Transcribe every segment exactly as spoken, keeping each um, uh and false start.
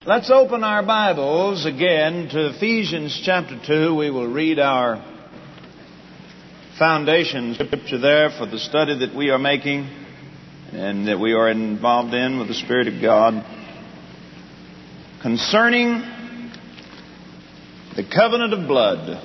Let's open our Bibles again to Ephesians chapter two. We will read our foundation scripture there for the study that we are making and that we are involved in with the Spirit of God concerning the covenant of blood.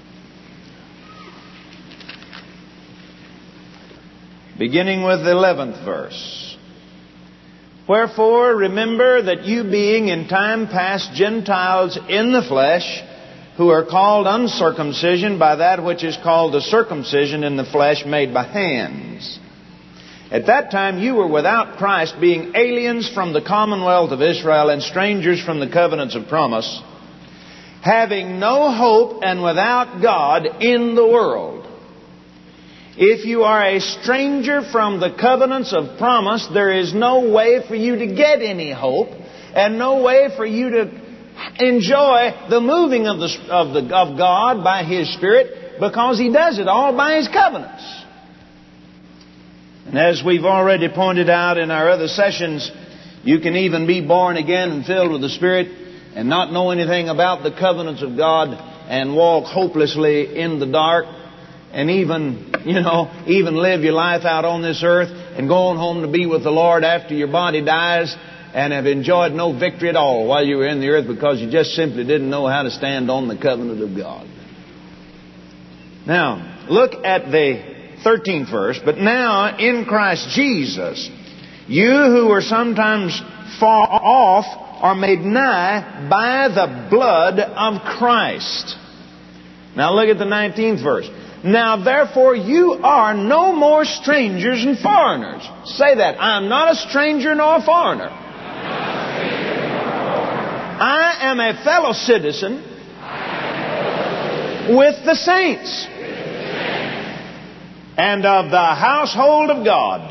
Beginning with the eleventh verse. Wherefore, remember that you being in time past Gentiles in the flesh, who are called uncircumcision by that which is called the circumcision in the flesh made by hands. At that time you were without Christ, being aliens from the commonwealth of Israel and strangers from the covenants of promise, having no hope and without God in the world. If you are a stranger from the covenants of promise, there is no way for you to get any hope and no way for you to enjoy the moving of the of the of God by His Spirit, because He does it all by His covenants. And as we've already pointed out in our other sessions, you can even be born again and filled with the Spirit and not know anything about the covenants of God and walk hopelessly in the dark. And even, you know, even live your life out on this earth and go on home to be with the Lord after your body dies and have enjoyed no victory at all while you were in the earth because you just simply didn't know how to stand on the covenant of God. Now, look at the thirteenth verse. But now in Christ Jesus, you who were sometimes far off are made nigh by the blood of Christ. Now look at the nineteenth verse. Now, therefore, you are no more strangers and foreigners. Say that. I am not a stranger nor a foreigner. I am a fellow citizen with the saints and of the household of God.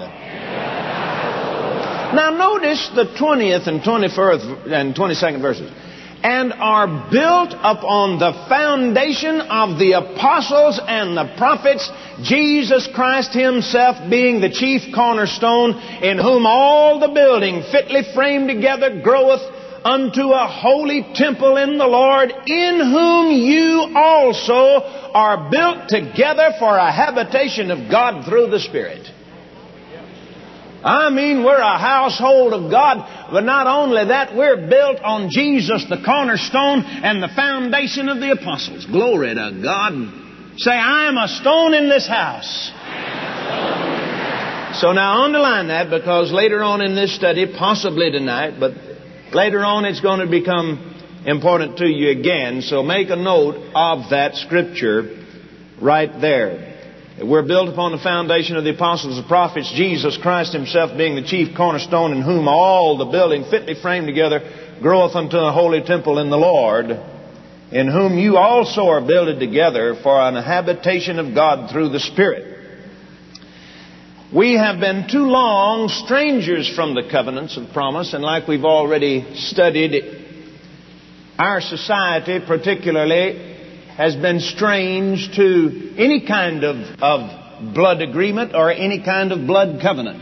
Now, notice the twentieth and twenty-first and twenty-second verses. And are built upon the foundation of the apostles and the prophets, Jesus Christ Himself being the chief cornerstone, in whom all the building fitly framed together groweth unto a holy temple in the Lord, in whom you also are built together for a habitation of God through the Spirit. I mean, we're a household of God, but not only that, we're built on Jesus, the cornerstone, and the foundation of the apostles. Glory to God. Say, I am a stone in this house. So now underline that, because later on in this study, possibly tonight, but later on it's going to become important to you again. So make a note of that scripture right there. We're built upon the foundation of the apostles and prophets, Jesus Christ Himself being the chief cornerstone, in whom all the building fitly framed together groweth unto a holy temple in the Lord, in whom you also are builded together for an habitation of God through the Spirit. We have been too long strangers from the covenants of promise, and like we've already studied, our society particularly has been strange to any kind of, of blood agreement or any kind of blood covenant.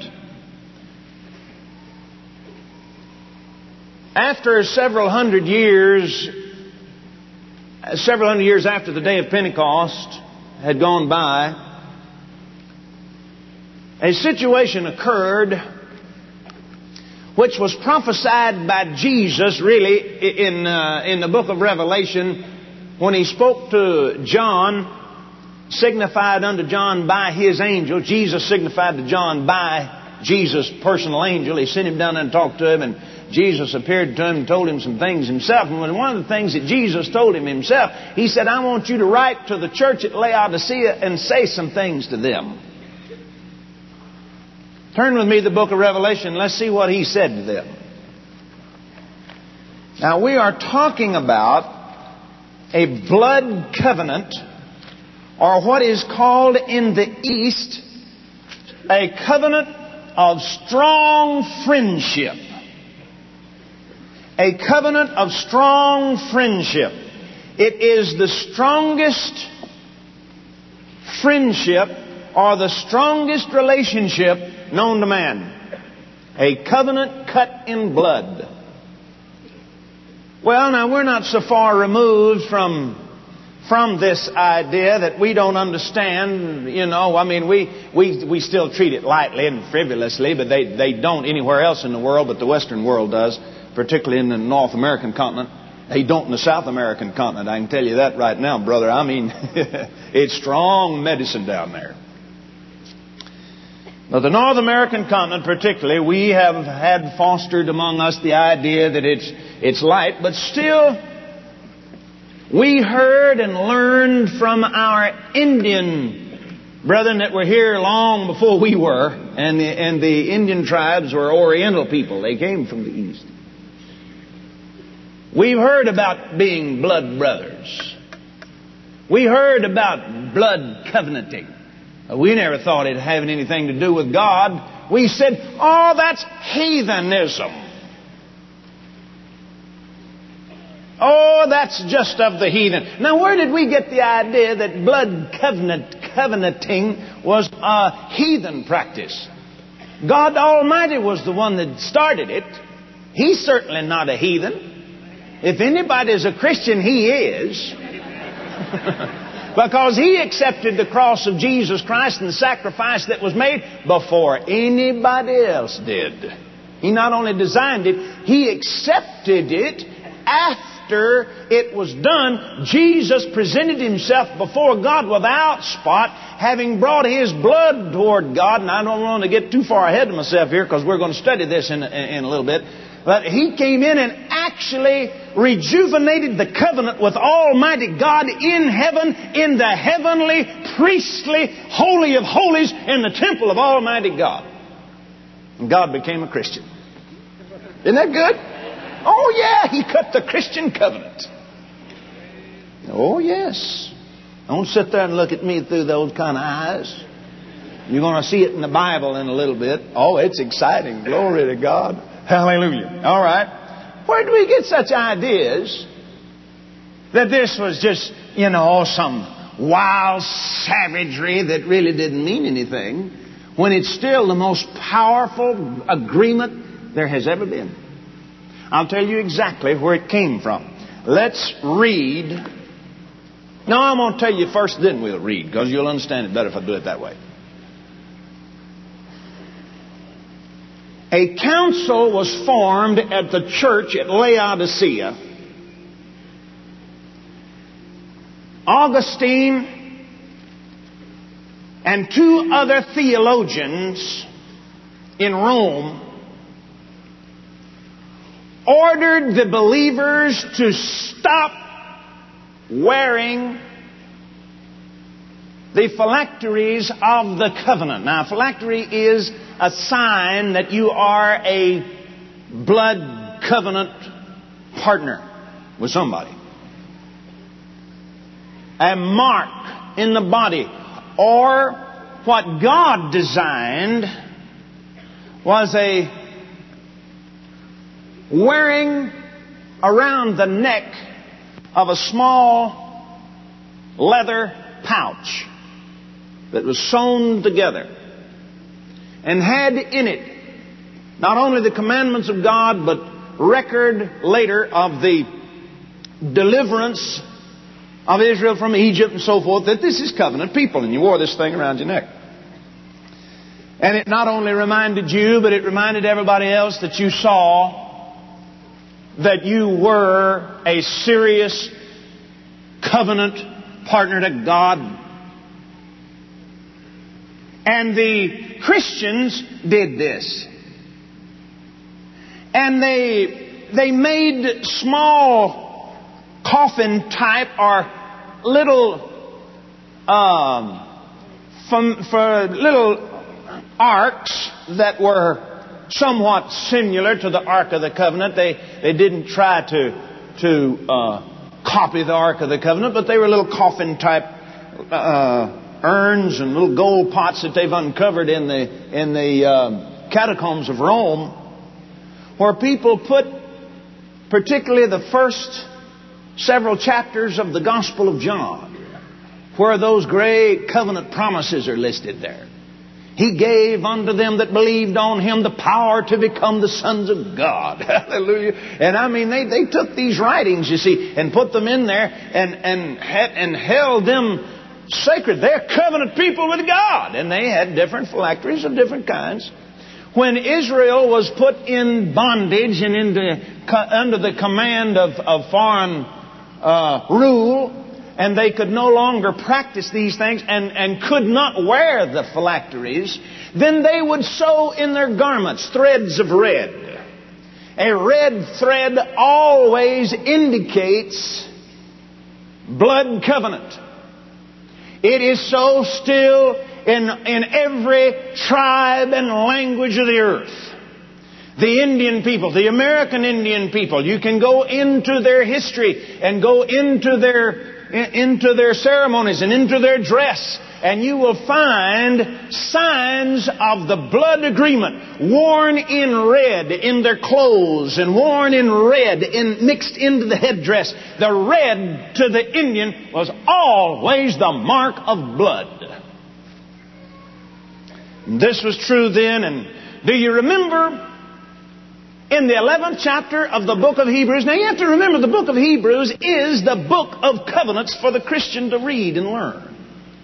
After several hundred years, several hundred years after the day of Pentecost had gone by, a situation occurred which was prophesied by Jesus really in, uh, in the book of Revelation, when He spoke to John, signified unto John by His angel. Jesus signified to John by Jesus' personal angel. He sent him down there and talked to him, and Jesus appeared to him and told him some things himself. And one of the things that Jesus told him himself, He said, I want you to write to the church at Laodicea and say some things to them. Turn with me to the book of Revelation. Let's see what He said to them. Now, we are talking about a blood covenant, or what is called in the East a covenant of strong friendship. A covenant of strong friendship. It is the strongest friendship or the strongest relationship known to man. A covenant cut in blood. Well, now, we're not so far removed from from this idea that we don't understand, you know. I mean, we, we, we still treat it lightly and frivolously, but they, they don't anywhere else in the world, but the Western world does, particularly in the North American continent. They don't in the South American continent. I can tell you that right now, brother. I mean, it's strong medicine down there. But the North American continent particularly, we have had fostered among us the idea that it's, it's light, but still, we heard and learned from our Indian brethren that were here long before we were, and the, and the Indian tribes were Oriental people. They came from the East. We've heard about being blood brothers. We heard about blood covenanting. We never thought it had anything to do with God. We said, oh, that's heathenism. Oh, that's just of the heathen. Now, where did we get the idea that blood covenant, covenanting was a heathen practice? God Almighty was the one that started it. He's certainly not a heathen. If anybody is a Christian, He is. Because He accepted the cross of Jesus Christ and the sacrifice that was made before anybody else did. He not only designed it, He accepted it after it was done. Jesus presented Himself before God without spot, having brought His blood toward God. And I don't want to get too far ahead of myself here because we're going to study this in, in a little bit. But He came in and actually rejuvenated the covenant with Almighty God in heaven, in the heavenly, priestly, holy of holies, in the temple of Almighty God. And God became a Christian. Isn't that good? Oh, yeah, He cut the Christian covenant. Oh, yes. Don't sit there and look at me through those kind of eyes. You're going to see it in the Bible in a little bit. Oh, it's exciting. Glory to God. Hallelujah. All right. Where do we get such ideas that this was just, you know, some wild savagery that really didn't mean anything, when it's still the most powerful agreement there has ever been? I'll tell you exactly where it came from. Let's read. No, I'm going to tell you first, then we'll read, because you'll understand it better if I do it that way. A council was formed at the church at Laodicea. Augustine and two other theologians in Rome ordered the believers to stop wearing the phylacteries of the covenant. Now, phylactery is a sign that you are a blood covenant partner with somebody. A mark in the body. Or what God designed was a wearing around the neck of a small leather pouch that was sewn together and had in it not only the commandments of God, but record later of the deliverance of Israel from Egypt and so forth, that this is covenant people, and you wore this thing around your neck. And it not only reminded you, but it reminded everybody else that you saw that you were a serious covenant partner to God. And the Christians did this. And they they made small coffin type or little um, from, for little arks that were somewhat similar to the Ark of the Covenant. They they didn't try to to uh, copy the Ark of the Covenant, but they were little coffin type uh, urns and little gold pots that they've uncovered in the in the uh, catacombs of Rome, where people put particularly the first several chapters of the Gospel of John, where those great covenant promises are listed there. He gave unto them that believed on Him the power to become the sons of God. Hallelujah. And I mean, they, they took these writings, you see, and put them in there and, and, and held them sacred. They're covenant people with God. And they had different phylacteries of different kinds. When Israel was put in bondage and into, under the command of, of foreign uh, rule, and they could no longer practice these things and, and could not wear the phylacteries, then they would sew in their garments threads of red. A red thread always indicates blood covenant. It is so still in, in every tribe and language of the earth. The Indian people, the American Indian people, you can go into their history and go into their into their ceremonies and into their dress, and you will find signs of the blood agreement worn in red in their clothes and worn in red in, mixed into the headdress. The red to the Indian was always the mark of blood. This was true then, and do you remember in the eleventh chapter of the book of Hebrews? Now you have to remember, the book of Hebrews is the book of covenants for the Christian to read and learn.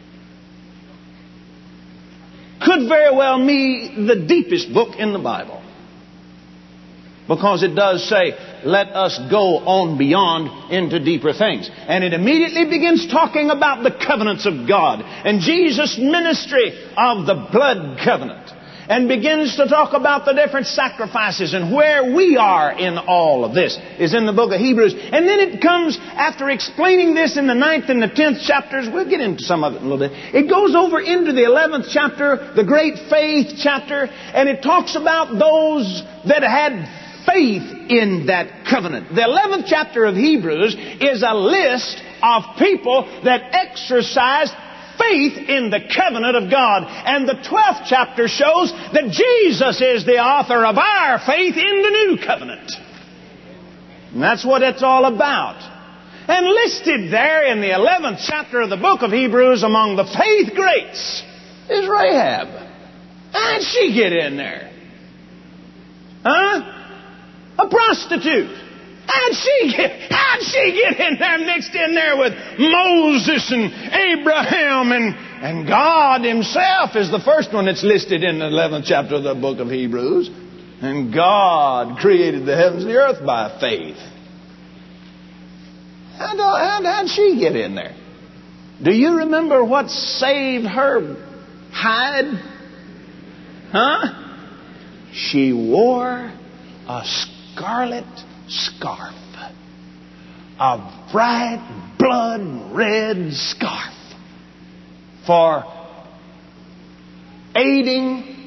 Could very well be the deepest book in the Bible. Because it does say, let us go on beyond into deeper things. And it immediately begins talking about the covenants of God and Jesus' ministry of the blood covenant. And begins to talk about the different sacrifices and where we are in all of this is in the book of Hebrews. And then it comes, after explaining this in the ninth and the tenth chapters, we'll get into some of it in a little bit. It goes over into the eleventh chapter, the great faith chapter, and it talks about those that had faith in that covenant. The eleventh chapter of Hebrews is a list of people that exercised faith in the covenant of God. And the twelfth chapter shows that Jesus is the author of our faith in the new covenant. And that's what it's all about. And listed there in the eleventh chapter of the book of Hebrews among the faith greats is Rahab. How'd she get in there? Huh? A prostitute. How'd she get, how'd she get in there, mixed in there with Moses and Abraham and, and God Himself is the first one that's listed in the eleventh chapter of the book of Hebrews. And God created the heavens and the earth by faith. How'd, how'd, how'd she get in there? Do you remember what saved her hide? Huh? She wore a scarlet scarf. A bright blood red scarf. For aiding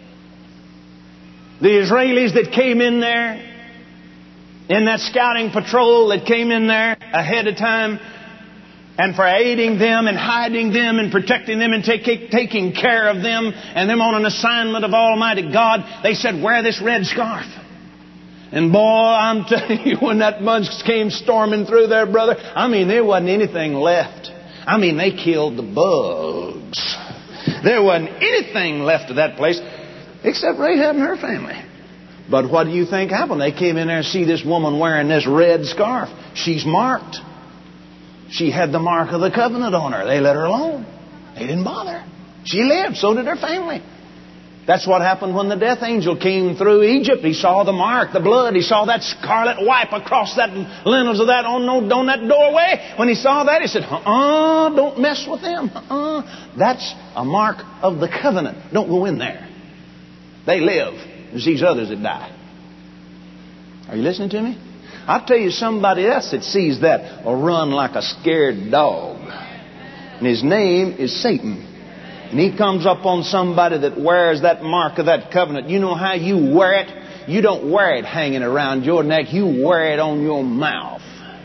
the Israelis that came in there, in that scouting patrol that came in there ahead of time, and for aiding them and hiding them and protecting them and take, taking care of them and them on an assignment of Almighty God, they said, wear this red scarf. And boy, I'm telling you, when that bunch came storming through there, brother, I mean, there wasn't anything left. I mean, they killed the bugs. There wasn't anything left of that place except Rahab and her family. But what do you think happened? They came in there and see this woman wearing this red scarf. She's marked. She had the mark of the covenant on her. They let her alone. They didn't bother. She lived. So did her family. That's what happened when the death angel came through Egypt. He saw the mark, the blood. He saw that scarlet wipe across that lintels of that on, on that doorway. When he saw that, he said, uh-uh, don't mess with them. Uh-uh. That's a mark of the covenant. Don't go in there. They live. There's these others that die. Are you listening to me? I'll tell you, somebody else that sees that will run like a scared dog. And his name is Satan. And he comes up on somebody that wears that mark of that covenant. You know how you wear it? You don't wear it hanging around your neck. You wear it on your mouth.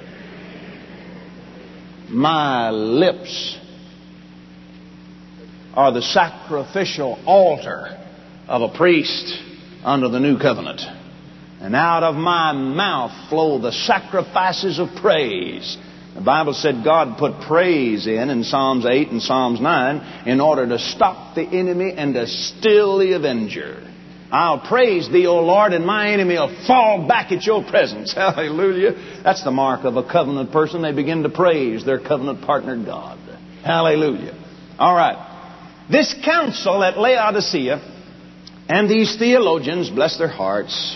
My lips are the sacrificial altar of a priest under the new covenant. And out of my mouth flow the sacrifices of praise The Bible said God put praise in in Psalms eight and Psalms nine in order to stop the enemy and to still the avenger. I'll praise Thee, O Lord, and my enemy will fall back at Your presence. Hallelujah. That's the mark of a covenant person. They begin to praise their covenant partner God. Hallelujah. All right. This council at Laodicea and these theologians, bless their hearts,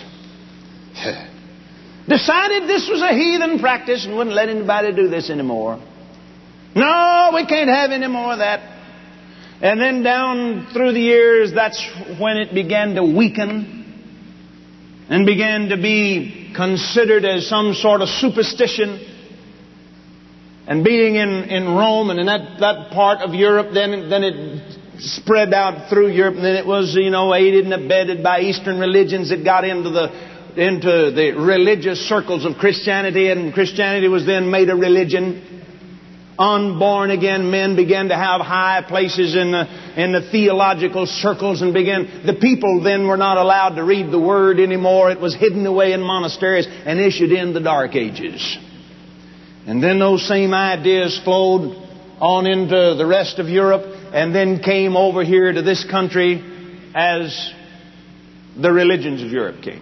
decided this was a heathen practice and wouldn't let anybody do this anymore. No, we can't have any more of that. And then down through the years, that's when it began to weaken and began to be considered as some sort of superstition. And being in, in Rome and in that, that part of Europe, then, then it spread out through Europe. And then it was, you know, aided and abetted by Eastern religions. It got into the, into the religious circles of Christianity. And Christianity was then made a religion. Unborn again men began to have high places in the, in the theological circles and began, the people then were not allowed to read the Word anymore. It was hidden away in monasteries and issued in the Dark Ages. And then those same ideas flowed on into the rest of Europe and then came over here to this country as the religions of Europe came.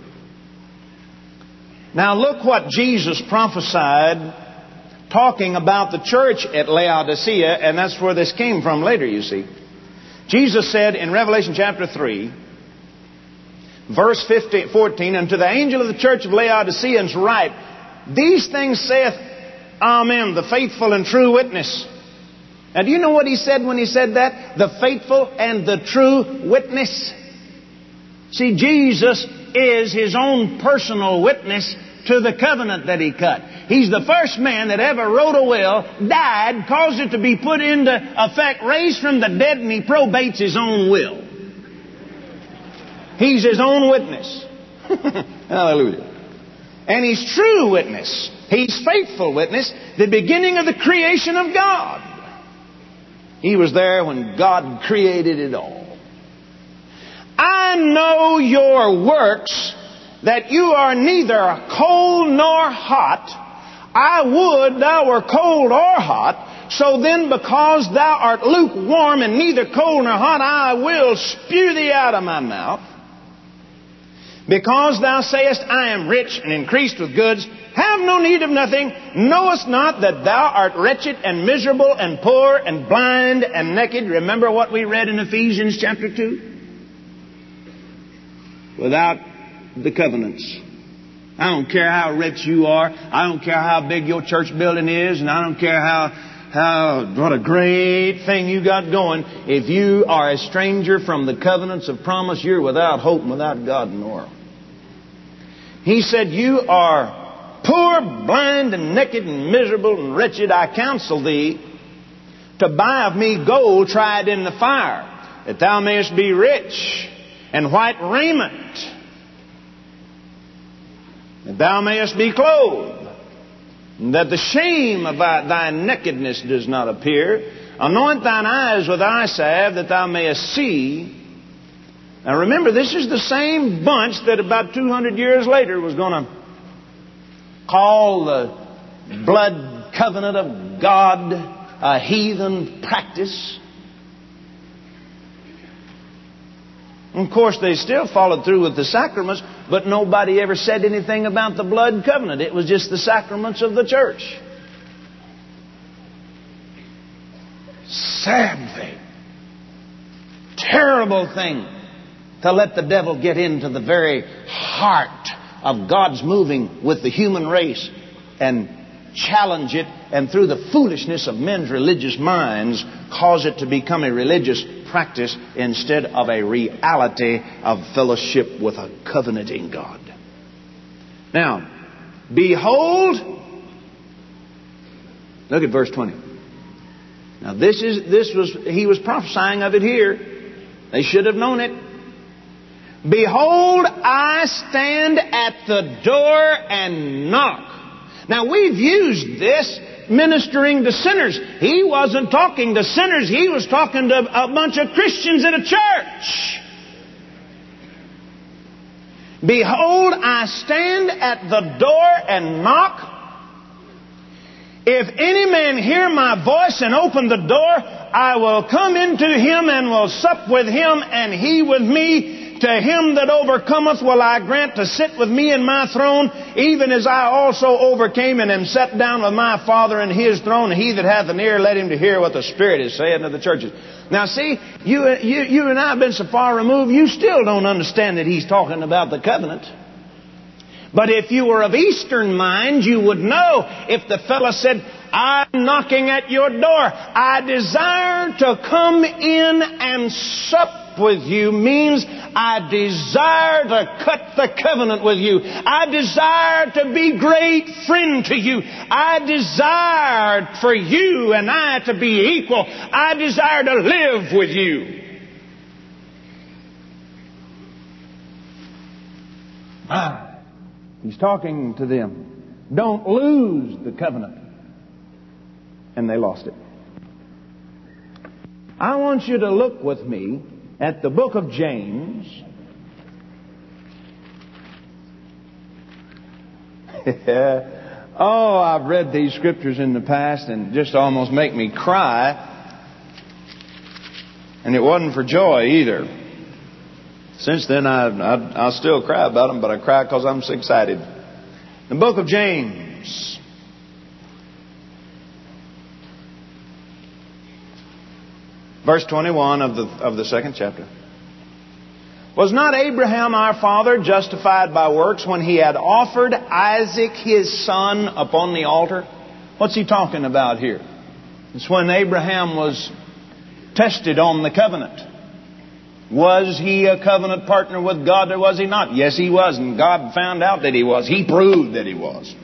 Now look what Jesus prophesied talking about the church at Laodicea, and that's where this came from later, you see. Jesus said in Revelation chapter three, verse fifteen, fourteen, "And to the angel of the church of Laodiceans write, These things saith Amen, the faithful and true witness." Now do you know what He said when He said that? The faithful and the true witness. See, Jesus is His own personal witness to the covenant that He cut. He's the first man that ever wrote a will, died, caused it to be put into effect, raised from the dead, and He probates His own will. He's His own witness. Hallelujah. And He's true witness. He's faithful witness, the beginning of the creation of God. He was there when God created it all. "I know your works, that you are neither cold nor hot. I would thou were cold or hot. So then, because thou art lukewarm and neither cold nor hot, I will spew thee out of my mouth. Because thou sayest, I am rich and increased with goods, have no need of nothing, knowest not that thou art wretched and miserable and poor and blind and naked." Remember what we read in Ephesians chapter two? Without the covenants. I don't care how rich you are. I don't care how big your church building is. And I don't care how, how, what a great thing you got going. If you are a stranger from the covenants of promise, you're without hope and without God in the world. He said, "You are poor, blind, and naked, and miserable, and wretched. I counsel thee to buy of me gold tried in the fire, that thou mayest be rich, and white raiment, that thou mayest be clothed, and that the shame of thy nakedness does not appear. Anoint thine eyes with eye salve, that thou mayest see." Now remember, this is the same bunch that about two hundred years later was going to call the blood covenant of God a heathen practice. Of course, they still followed through with the sacraments, but nobody ever said anything about the blood covenant. It was just the sacraments of the church. Sad thing. Terrible thing to let the devil get into the very heart of God's moving with the human race and challenge it, and through the foolishness of men's religious minds cause it to become a religious practice instead of a reality of fellowship with a covenanting God. Now, behold, look at verse twenty. Now this is this was he was prophesying of it here. They should have known it. "Behold, I stand at the door and knock." Now we've used this ministering to sinners. He wasn't talking to sinners. He was talking to a bunch of Christians in a church. "Behold, I stand at the door and knock. If any man hear my voice and open the door, I will come into him and will sup with him, and he with me. To him that overcometh will I grant to sit with me in my throne, even as I also overcame and am set down with my Father in his throne. And he that hath an ear, let him to hear what the Spirit is saying to the churches. Now see, you, you, you and I have been so far removed, you still don't understand that he's talking about the covenant. But if you were of Eastern mind, you would know if the fellow said, I'm knocking at your door. I desire to come in and sup with you, means I desire to cut the covenant with you. I desire to be great friend to you. I desire for you and I to be equal. I desire to live with you. Ah, he's talking to them. Don't lose the covenant. And they lost it. I want you to look with me at the book of James. Oh, I've read these scriptures in the past and just almost make me cry. And it wasn't for joy either. Since then, I, I, I still cry about them, but I cry because I'm so excited. The book of James. Verse twenty-one of the, of the second chapter. Was not Abraham our father justified by works when he had offered Isaac his son upon the altar? What's he talking about here? It's when Abraham was tested on the covenant. Was he a covenant partner with God or was he not? Yes, he was. And God found out that he was. He proved that he was.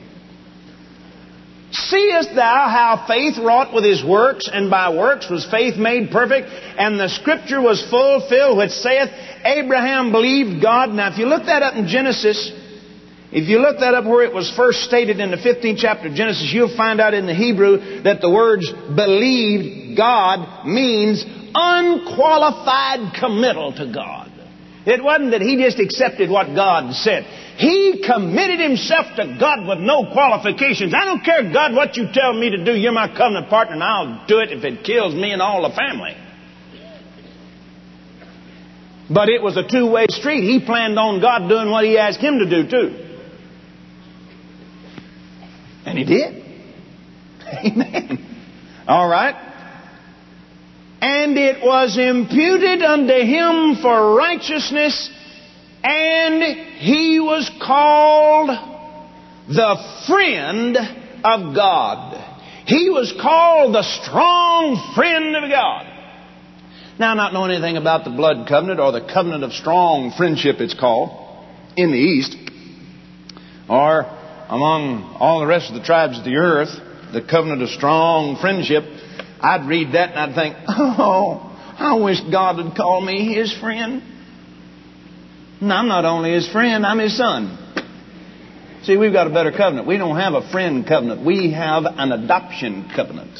Seest thou how faith wrought with his works, and by works was faith made perfect? And the scripture was fulfilled, which saith, Abraham believed God. Now, if you look that up in Genesis, if you look that up where it was first stated in the fifteenth chapter of Genesis, you'll find out in the Hebrew that the words believed God means unqualified committal to God. It wasn't that he just accepted what God said. He committed himself to God with no qualifications. I don't care, God, what you tell me to do. You're my covenant partner, and I'll do it if it kills me and all the family. But it was a two-way street. He planned on God doing what he asked him to do, too. And he did. Amen. All right. And it was imputed unto him for righteousness, and he was called the friend of God. He was called the strong friend of God. Now, not knowing anything about the blood covenant or the covenant of strong friendship, it's called, in the East, or among all the rest of the tribes of the earth, the covenant of strong friendship, I'd read that and I'd think, oh, I wish God would call me his friend. And I'm not only his friend, I'm his son. See, we've got a better covenant. We don't have a friend covenant. We have an adoption covenant.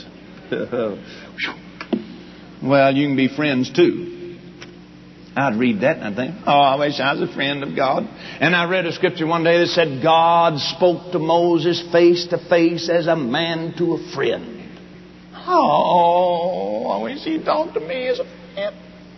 Well, you can be friends too. I'd read that and I'd think, oh, I wish I was a friend of God. And I read a scripture one day that said, God spoke to Moses face to face as a man to a friend. Oh, I wish he talked to me as a friend.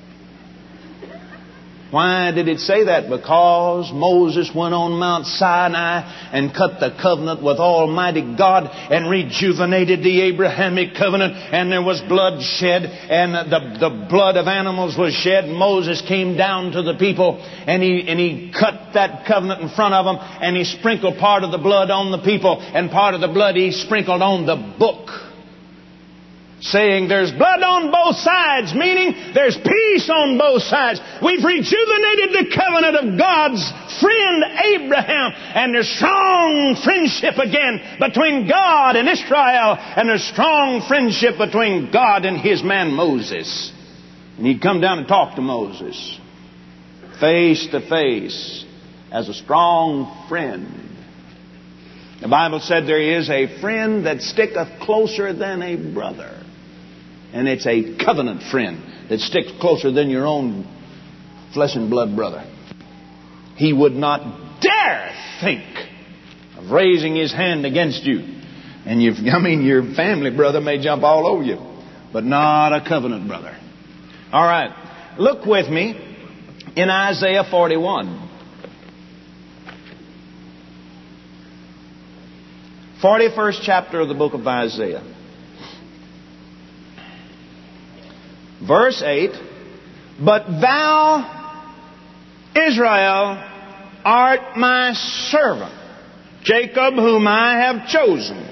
Why did it say that? Because Moses went on Mount Sinai and cut the covenant with Almighty God and rejuvenated the Abrahamic covenant, and there was blood shed, and the, the blood of animals was shed. Moses came down to the people and he, and he cut that covenant in front of them, and he sprinkled part of the blood on the people, and part of the blood he sprinkled on the book, saying there's blood on both sides, meaning there's peace on both sides. We've rejuvenated the covenant of God's friend Abraham, and there's strong friendship again between God and Israel, and there's strong friendship between God and his man Moses. And he'd come down and talk to Moses face to face as a strong friend. The Bible said there is a friend that sticketh closer than a brother. And it's a covenant friend that sticks closer than your own flesh and blood brother. He would not dare think of raising his hand against you. And you, I mean, your family brother may jump all over you, but not a covenant brother. All right. Look with me in Isaiah forty-one. forty-first chapter of the book of Isaiah. Verse eight. But thou, Israel, art my servant, Jacob, whom I have chosen,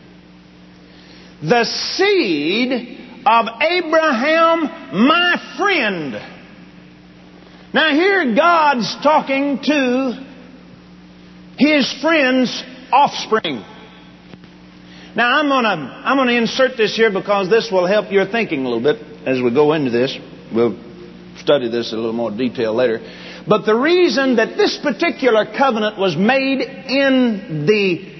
the seed of Abraham, my friend. Now here God's talking to His friend's offspring. Now I'm going to I'm going to insert this here because this will help your thinking a little bit as we go into this. We'll study this in a little more detail later. But the reason that this particular covenant was made in the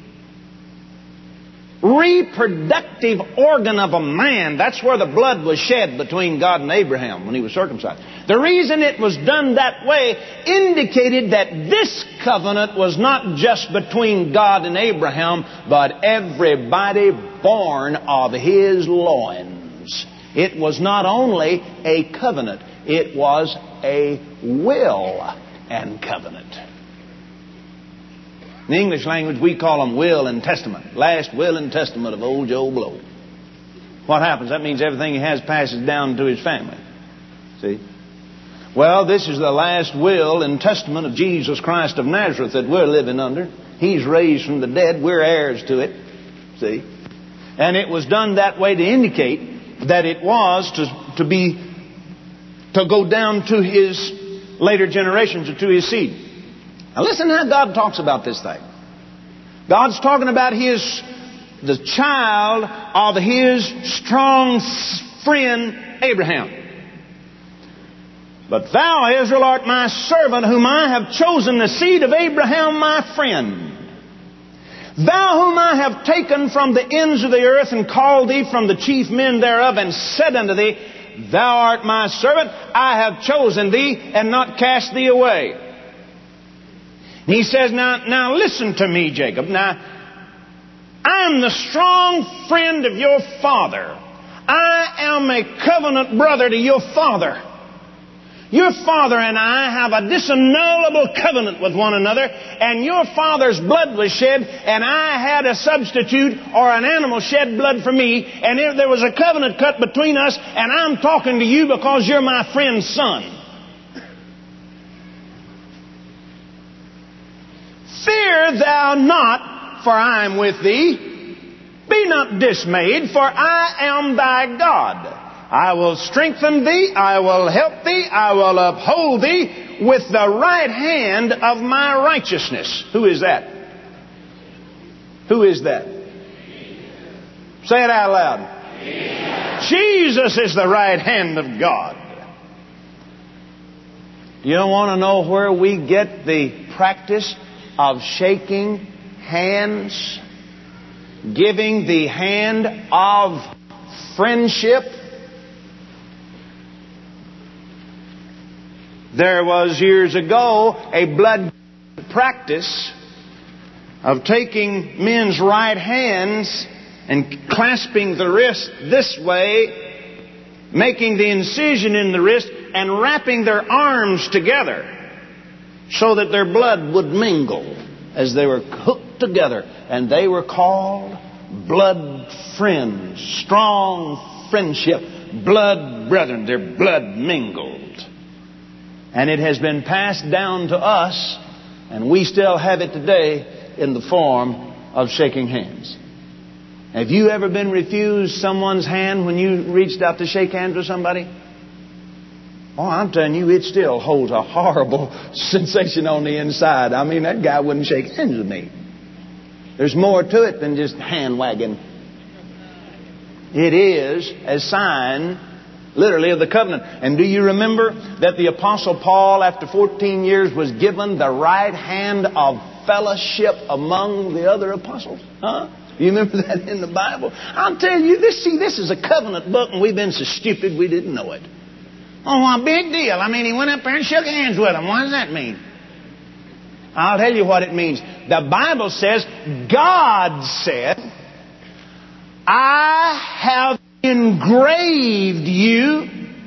reproductive organ of a man, that's where the blood was shed between God and Abraham when he was circumcised. The reason it was done that way indicated that this covenant was not just between God and Abraham, but everybody born of his loins. It was not only a covenant, it was a will and covenant. In the English language, we call them will and testament. Last will and testament of old Joe Blow. What happens? That means everything he has passes down to his family. See? Well, this is the last will and testament of Jesus Christ of Nazareth that we're living under. He's raised from the dead. We're heirs to it. See? And it was done that way to indicate that it was to, to be, to go down to his later generations or to his seed. Now listen how God talks about this thing. God's talking about his, the child of his strong friend Abraham. But thou, Israel, art my servant, whom I have chosen, the seed of Abraham, my friend. Thou whom I have taken from the ends of the earth and called thee from the chief men thereof, and said unto thee, Thou art my servant, I have chosen thee and not cast thee away. And he says, now, now listen to me, Jacob. Now, I'm the strong friend of your father. I am a covenant brother to your father. Your father and I have a disannulable covenant with one another, and your father's blood was shed, and I had a substitute or an animal shed blood for me, and if there was a covenant cut between us, and I'm talking to you because you're my friend's son. Fear thou not, for I am with thee. Be not dismayed, for I am thy God. I will strengthen thee, I will help thee, I will uphold thee with the right hand of my righteousness. Who is that? Who is that? Say it out loud. Jesus, Jesus is the right hand of God. You don't want to know where we get the practice of shaking hands, giving the hand of friendship? There was years ago a blood practice of taking men's right hands and clasping the wrist this way, making the incision in the wrist and wrapping their arms together so that their blood would mingle as they were hooked together. And they were called blood friends, strong friendship, blood brethren. Their blood mingled. And it has been passed down to us, and we still have it today in the form of shaking hands. Have you ever been refused someone's hand when you reached out to shake hands with somebody? Oh, I'm telling you, it still holds a horrible sensation on the inside. I mean, that guy wouldn't shake hands with me. There's more to it than just hand wagging. It is a sign, literally, of the covenant. And do you remember that the Apostle Paul, after fourteen years, was given the right hand of fellowship among the other apostles? Huh? You remember that in the Bible? I'll tell you, this, see, this is a covenant book, and we've been so stupid we didn't know it. Oh, well, big deal. I mean, he went up there and shook hands with them. What does that mean? I'll tell you what it means. The Bible says, God said, I have engraved you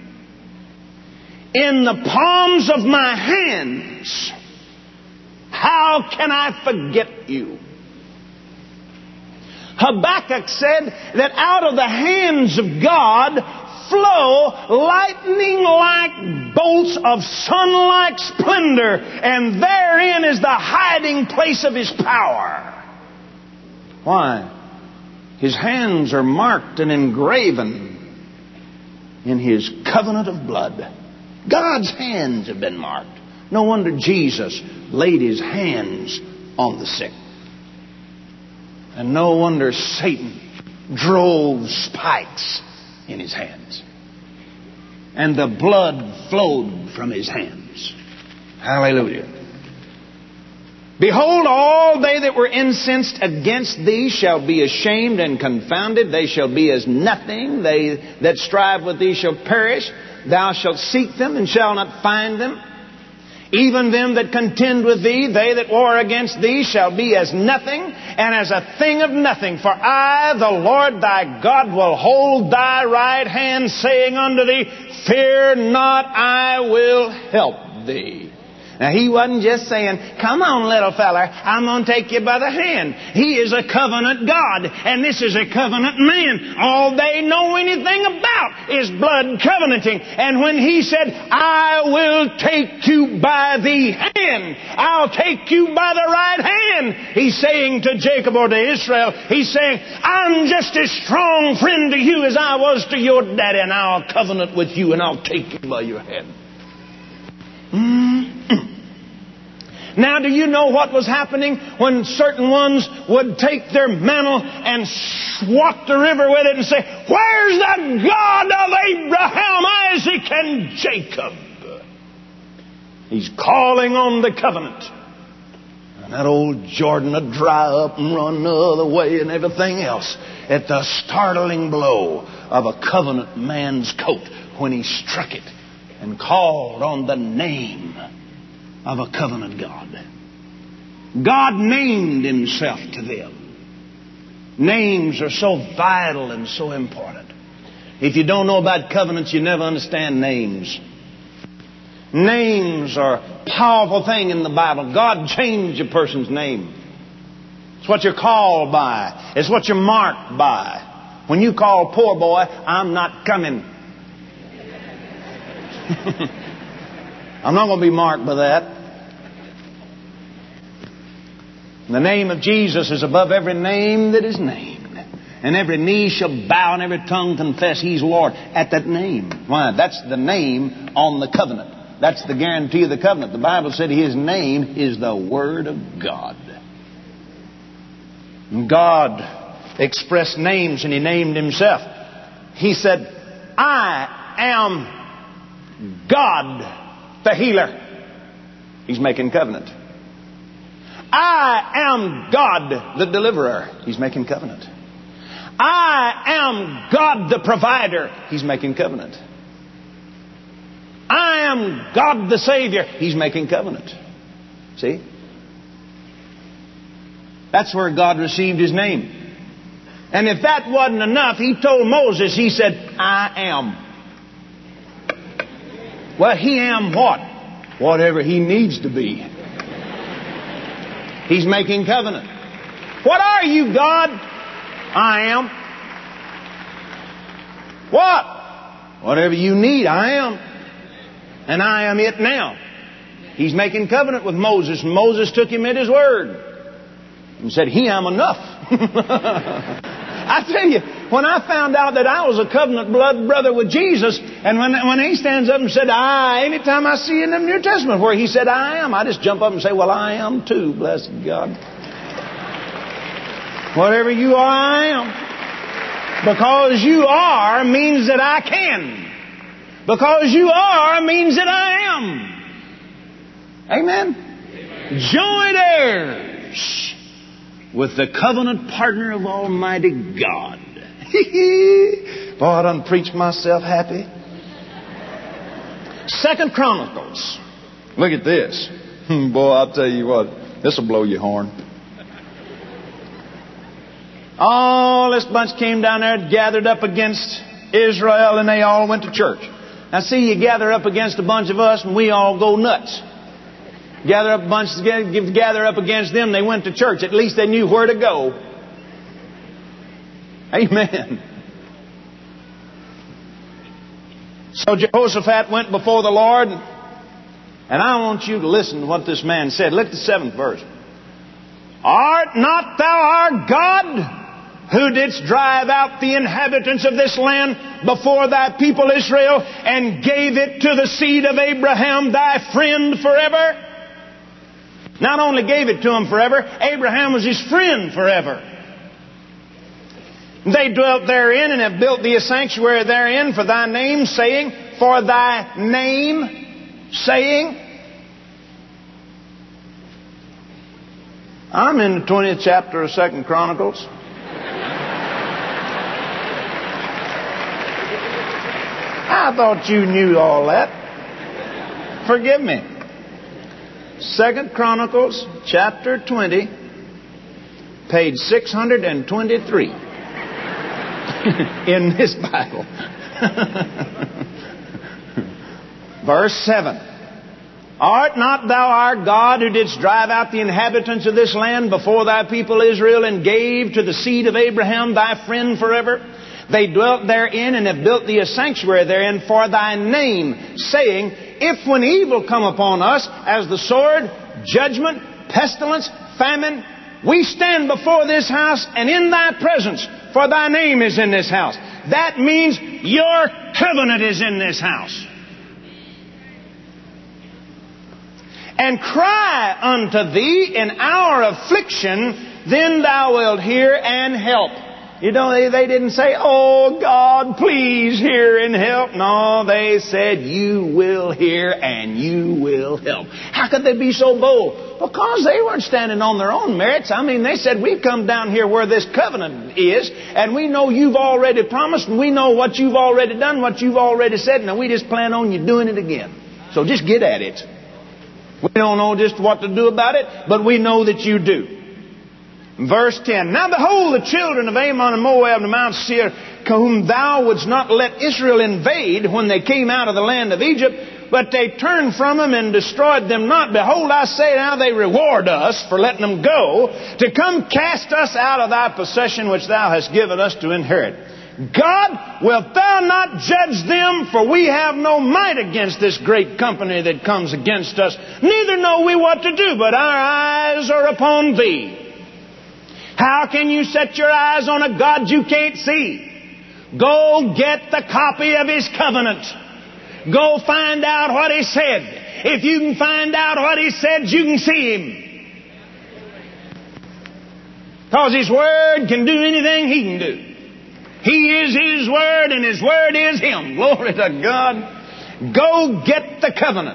in the palms of my hands. How can I forget you? Habakkuk said that out of the hands of God flow lightning-like bolts of sun-like splendor, and therein is the hiding place of His power. Why? His hands are marked and engraven in His covenant of blood. God's hands have been marked. No wonder Jesus laid His hands on the sick. And no wonder Satan drove spikes in His hands. And the blood flowed from His hands. Hallelujah. Behold, all they that were incensed against thee shall be ashamed and confounded. They shall be as nothing. They that strive with thee shall perish. Thou shalt seek them and shall not find them. Even them that contend with thee, they that war against thee, shall be as nothing, and as a thing of nothing. For I, the Lord thy God, will hold thy right hand, saying unto thee, fear not, I will help thee. Now, He wasn't just saying, come on, little feller, I'm going to take you by the hand. He is a covenant God, and this is a covenant man. All they know anything about is blood covenanting. And when He said, I will take you by the hand, I'll take you by the right hand, He's saying to Jacob or to Israel, He's saying, I'm just as strong friend to you as I was to your daddy, and I'll covenant with you, and I'll take you by your hand. Mm-hmm. Now, do you know what was happening when certain ones would take their mantle and swat the river with it and say, where's the God of Abraham, Isaac, and Jacob? He's calling on the covenant. And that old Jordan would dry up and run the other way and everything else at the startling blow of a covenant man's coat when he struck it and called on the name of a covenant God. God named Himself to them. Names are so vital and so important. If you don't know about covenants, you never understand names. Names are a powerful thing in the Bible. God changed a person's name. It's what you're called by. It's what you're marked by. When you call poor boy, I'm not coming. I'm not going to be marked by that. The name of Jesus is above every name that is named. And every knee shall bow and every tongue confess He's Lord at that name. Why? That's the name on the covenant. That's the guarantee of the covenant. The Bible said His name is the Word of God. And God expressed names, and He named Himself. He said, I am God, the healer. He's making covenant. I am God, the deliverer. He's making covenant. I am God, the provider. He's making covenant. I am God, the Savior. He's making covenant. See? That's where God received His name. And if that wasn't enough, He told Moses, He said, I am. Well, He am what? Whatever He needs to be. He's making covenant. What are you, God? I am. What? Whatever you need, I am. And I am it now. He's making covenant with Moses, and Moses took him at his word and said, He am enough. I tell you, when I found out that I was a covenant blood brother with Jesus, and when, when He stands up and said, I, anytime I see in the New Testament where He said, I am, I just jump up and say, well, I am too, blessed God. Whatever you are, I am. Because you are means that I can. Because you are means that I am. Amen? Amen. Joint heirs with the covenant partner of Almighty God. Boy, I done preached myself happy. Second Chronicles. Look at this. Boy, I'll tell you what. This will blow your horn. All this bunch came down there, gathered up against Israel, and they all went to church. Now see, you gather up against a bunch of us and we all go nuts. Gather up a bunch, gather up against them, they went to church. At least they knew where to go. Amen. So Jehoshaphat went before the Lord, and I want you to listen to what this man said. Look at the seventh verse. Art not thou our God, who didst drive out the inhabitants of this land before thy people Israel, and gave it to the seed of Abraham, thy friend, forever? Not only gave it to him forever, Abraham was his friend forever. They dwelt therein and have built thee a sanctuary therein for thy name, saying, for thy name, saying. I'm in the twentieth chapter of Second Chronicles. I thought you knew all that. Forgive me. Second Chronicles, chapter twenty, page six hundred twenty-three in this Bible. Verse seven. Art not thou our God, who didst drive out the inhabitants of this land before thy people Israel, and gave to the seed of Abraham thy friend forever? They dwelt therein and have built thee a sanctuary therein for thy name, saying, if when evil come upon us, as the sword, judgment, pestilence, famine, we stand before this house and in thy presence, for thy name is in this house. That means your covenant is in this house. And cry unto thee in our affliction, then thou wilt hear and help. You know, they, they didn't say, oh God, please hear and help. No, they said, you will hear and you will help. How could they be so bold? Because they weren't standing on their own merits. I mean, they said, we've come down here where this covenant is, and we know you've already promised, and we know what you've already done, what you've already said, and we just plan on you doing it again. So just get at it. We don't know just what to do about it, but we know that you do. Verse ten. Now behold, the children of Ammon and Moab and Mount Seir, whom thou wouldst not let Israel invade when they came out of the land of Egypt, but they turned from them and destroyed them not. Behold, I say now they reward us for letting them go, to come cast us out of thy possession which thou hast given us to inherit. God, wilt thou not judge them? For we have no might against this great company that comes against us. Neither know we what to do, but our eyes are upon thee. How can you set your eyes on a God you can't see? Go get the copy of His covenant. Go find out what He said. If you can find out what He said, you can see Him. Because His Word can do anything He can do. He is His Word and His Word is Him. Glory to God. Go get the covenant.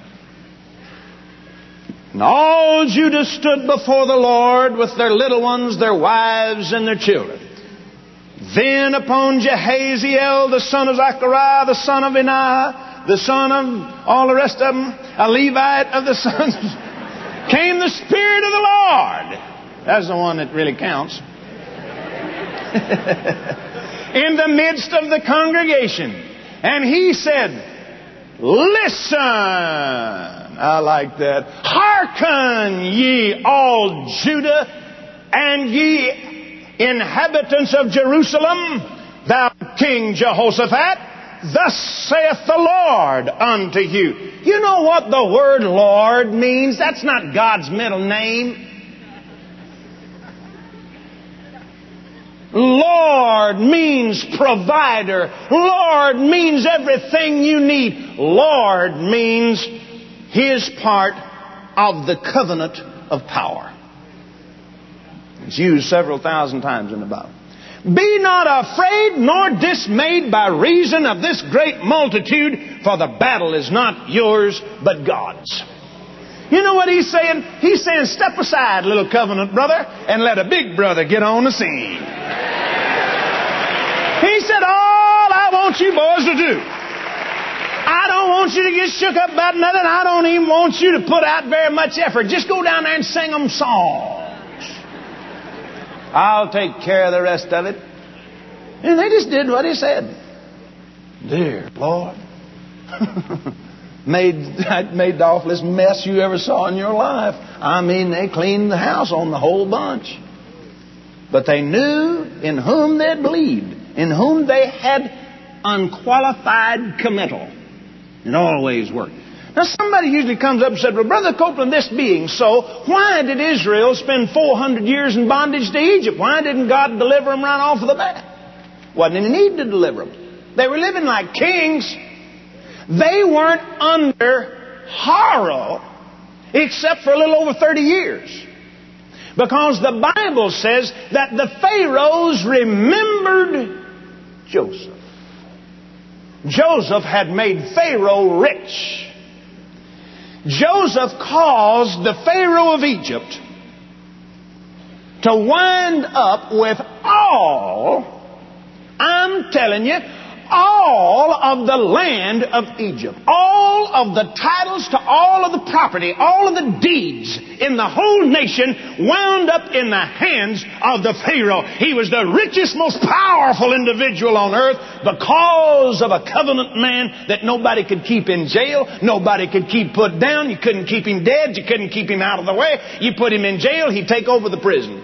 And all Judah stood before the Lord with their little ones, their wives, and their children. Then upon Jehaziel, the son of Zechariah, the son of Benaiah, the son of all the rest of them, a Levite of the sons, came the Spirit of the Lord. That's the one that really counts. In the midst of the congregation. And he said, listen. I like that. Hearken ye all Judah, and ye inhabitants of Jerusalem, thou King Jehoshaphat, thus saith the Lord unto you. You know what the word Lord means? That's not God's middle name. Lord means provider. Lord means everything you need. Lord means His part of the covenant of power. It's used several thousand times in the Bible. Be not afraid nor dismayed by reason of this great multitude, for the battle is not yours but God's. You know what He's saying? He's saying, step aside, little covenant brother, and let a big brother get on the scene. He said, all I want you boys to do, I don't want you to get shook up about nothing. I don't even want you to put out very much effort. Just go down there and sing them songs. I'll take care of the rest of it. And they just did what he said. Dear Lord. made, made the awfulest mess you ever saw in your life. I mean, they cleaned the house on the whole bunch. But they knew in whom they had believed, in whom they had unqualified committal. It always worked. Now somebody usually comes up and said, well, Brother Copeland, this being so, why did Israel spend four hundred years in bondage to Egypt? Why didn't God deliver them right off of the bat? Wasn't any need to deliver them. They were living like kings. They weren't under horror except for a little over thirty years. Because the Bible says that the Pharaohs remembered Joseph. Joseph had made Pharaoh rich. Joseph caused the Pharaoh of Egypt to wind up with all, I'm telling you, all of the land of Egypt. All of the titles to all of the property, all of the deeds in the whole nation wound up in the hands of the Pharaoh. He was the richest, most powerful individual on earth because of a covenant man that nobody could keep in jail, nobody could keep put down. You couldn't keep him dead, you couldn't keep him out of the way. You put him in jail, he'd take over the prison.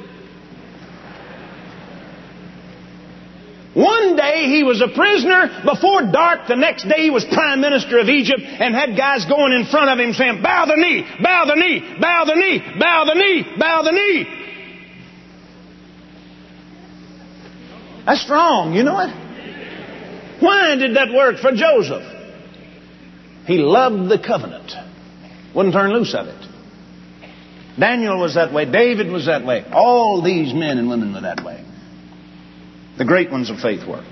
One day he was a prisoner. Before dark, the next day he was prime minister of Egypt and had guys going in front of him saying, bow the knee, bow the knee, bow the knee, bow the knee, bow the knee. That's strong, you know it? Why did that work for Joseph? He loved the covenant. Wouldn't turn loose of it. Daniel was that way. David was that way. All these men and women were that way. The great ones of faith were.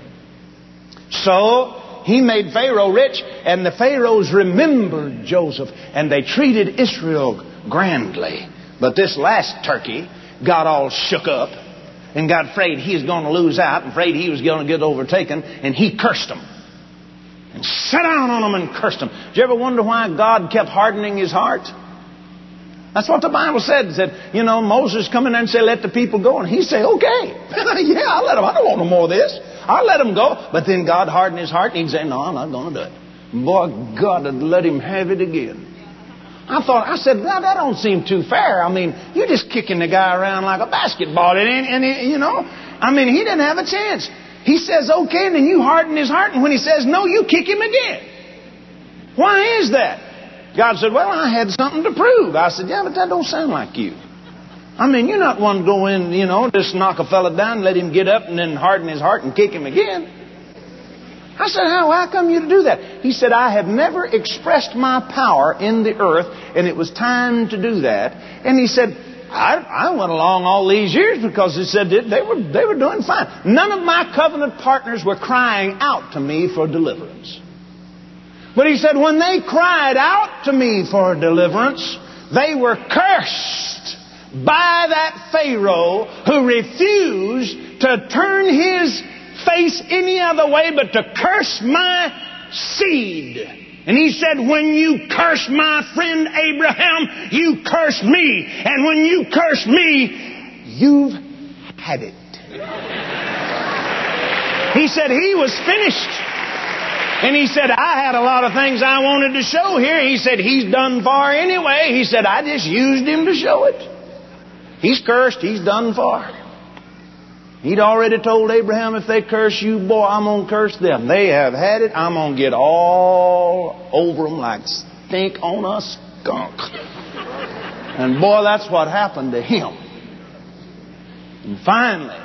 So, he made Pharaoh rich, and the Pharaohs remembered Joseph, and they treated Israel grandly. But this last turkey got all shook up, and got afraid he was going to lose out, afraid he was going to get overtaken, and he cursed them. And sat down on them and cursed them. Did you ever wonder why God kept hardening his heart? That's what the Bible said. It said, you know, Moses come in there and say, let the people go. And he said, okay. Yeah, I'll let them. I don't want no more of this. I'll let them go. But then God hardened his heart and he'd say, no, I'm not going to do it. Boy, God would let him have it again. I thought, I said, well, that don't seem too fair. I mean, you're just kicking the guy around like a basketball. And, and, and you know, I mean, he didn't have a chance. He says, okay, and then you harden his heart. And when he says no, you kick him again. Why is that? God said, well, I had something to prove. I said, yeah, but that don't sound like you. I mean, you're not one to go in, you know, just knock a fella down, let him get up and then harden his heart and kick him again. I said, how, how come you to do that? He said, I have never expressed my power in the earth, and it was time to do that. And he said, I, I went along all these years because he said they were, they were doing fine. None of my covenant partners were crying out to me for deliverance. But he said, when they cried out to me for deliverance, they were cursed by that Pharaoh who refused to turn his face any other way but to curse my seed. And he said, when you curse my friend Abraham, you curse me. And when you curse me, you've had it. He said he was finished. And he said, I had a lot of things I wanted to show here. He said, he's done for anyway. He said, I just used him to show it. He's cursed. He's done for. He'd already told Abraham, if they curse you, boy, I'm going to curse them. They have had it. I'm going to get all over them like stink on a skunk. And boy, that's what happened to him. And finally,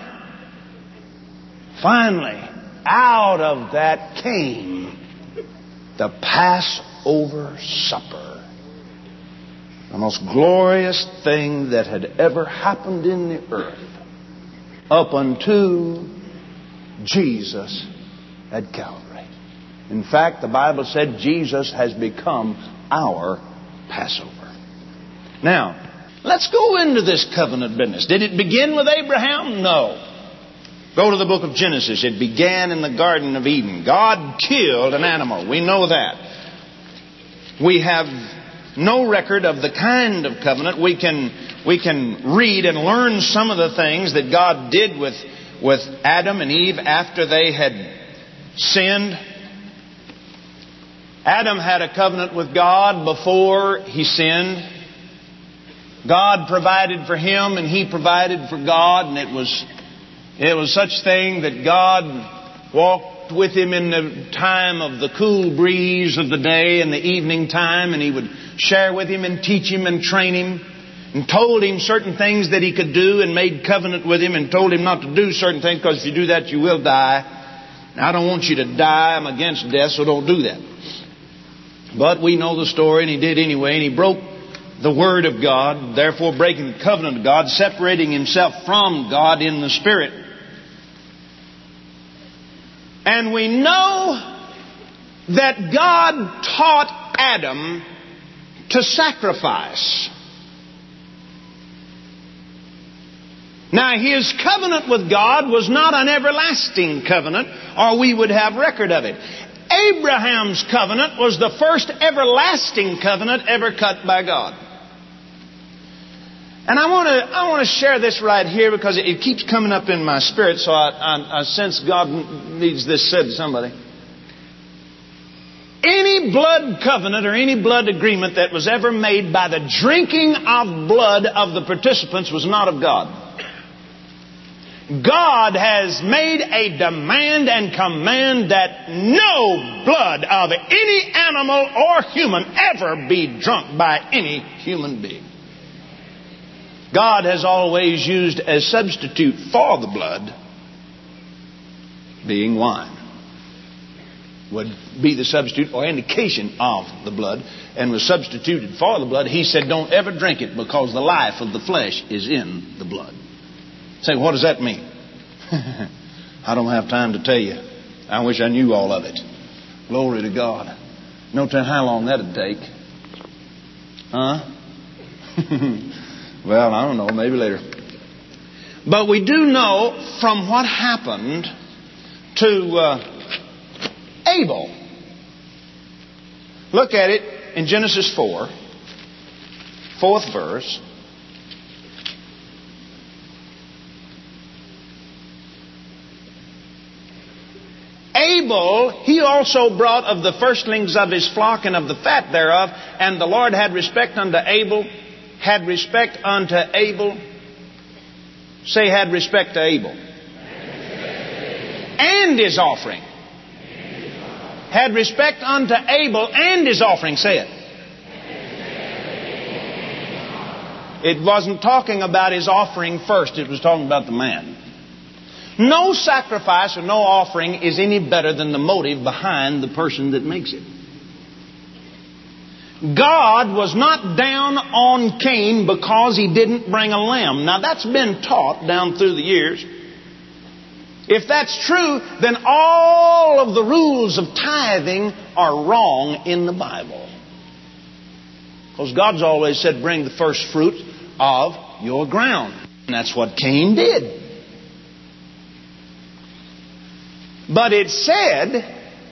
finally, out of that came the Passover supper. The most glorious thing that had ever happened in the earth up unto Jesus at Calvary. In fact, the Bible said Jesus has become our Passover. Now, let's go into this covenant business. Did it begin with Abraham? No. Go to the book of Genesis. It began in the Garden of Eden. God killed an animal. We know that. We have no record of the kind of covenant. We can we can read and learn some of the things that God did with, with Adam and Eve after they had sinned. Adam had a covenant with God before he sinned. God provided for him and he provided for God, and it was it was such thing that God walked with him in the time of the cool breeze of the day and the evening time, and he would share with him and teach him and train him and told him certain things that he could do and made covenant with him and told him not to do certain things because if you do that you will die. Now, I don't want you to die. I'm against death, so don't do that. But we know the story, and he did anyway, and he broke the Word of God, therefore breaking the covenant of God, separating himself from God in the Spirit. And we know that God taught Adam to sacrifice. Now, his covenant with God was not an everlasting covenant, or we would have record of it. Abraham's covenant was the first everlasting covenant ever cut by God. And I want to I want to share this right here because it, it keeps coming up in my spirit, so I, I, I sense God needs this said to somebody. Any blood covenant or any blood agreement that was ever made by the drinking of blood of the participants was not of God. God has made a demand and command that no blood of any animal or human ever be drunk by any human being. God has always used as substitute for the blood, being wine, would be the substitute or indication of the blood, and was substituted for the blood. He said, don't ever drink it because the life of the flesh is in the blood. Say, what does that mean? I don't have time to tell you. I wish I knew all of it. Glory to God. No telling how long that'd take. Huh? Well, I don't know. Maybe later. But we do know from what happened to uh, Abel. Look at it in Genesis four, fourth verse. Abel, he also brought of the firstlings of his flock and of the fat thereof, and the Lord had respect unto Abel, had respect unto Abel. Say, had respect to Abel. And his offering. Had respect unto Abel and his offering. Say it. It wasn't talking about his offering first. It was talking about the man. No sacrifice or no offering is any better than the motive behind the person that makes it. God was not down on Cain because he didn't bring a lamb. Now that's been taught down through the years. If that's true, then all of the rules of tithing are wrong in the Bible. Because God's always said, bring the first fruit of your ground. And that's what Cain did. But it said,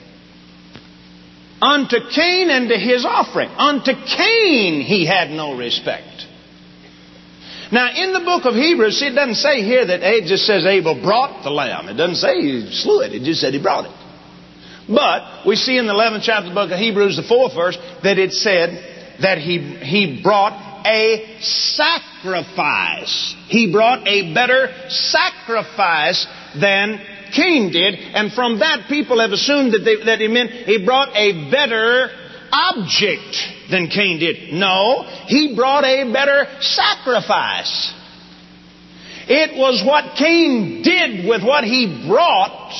unto Cain and to his offering. Unto Cain he had no respect. Now in the book of Hebrews, it doesn't say here that it just says Abel brought the lamb. It doesn't say he slew it. It just said he brought it. But we see in the eleventh chapter of the book of Hebrews, the fourth verse, that it said that he, he brought a sacrifice. He brought a better sacrifice than Cain did, and from that people have assumed that, they, that it meant he brought a better object than Cain did. No, he brought a better sacrifice. It was what Cain did with what he brought,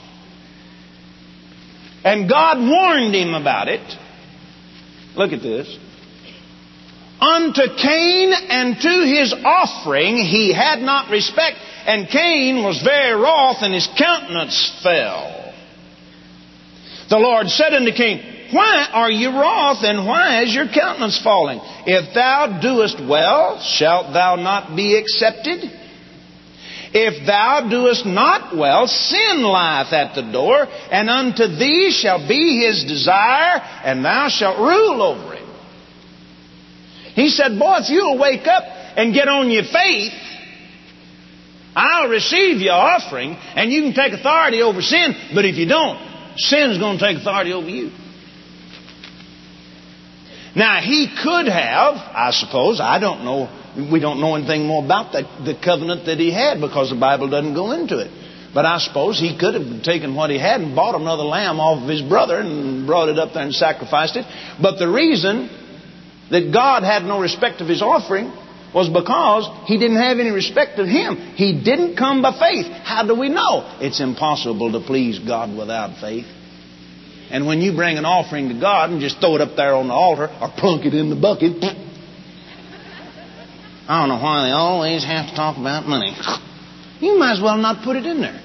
and God warned him about it. Look at this. Unto Cain and to his offering he had not respect, and Cain was very wroth, and his countenance fell. The Lord said unto Cain, why are you wroth, and why is your countenance falling? If thou doest well, shalt thou not be accepted? If thou doest not well, sin lieth at the door, and unto thee shall be his desire, and thou shalt rule over him. He said, boy, if you'll wake up and get on your faith, I'll receive your offering, and you can take authority over sin. But if you don't, sin's going to take authority over you. Now, he could have, I suppose, I don't know, we don't know anything more about the, the covenant that he had because the Bible doesn't go into it. But I suppose he could have taken what he had and bought another lamb off of his brother and brought it up there and sacrificed it. But the reason that God had no respect of his offering was because he didn't have any respect of him. He didn't come by faith. How do we know? It's impossible to please God without faith. And when you bring an offering to God and just throw it up there on the altar or plunk it in the bucket, I don't know why they always have to talk about money. You might as well not put it in there.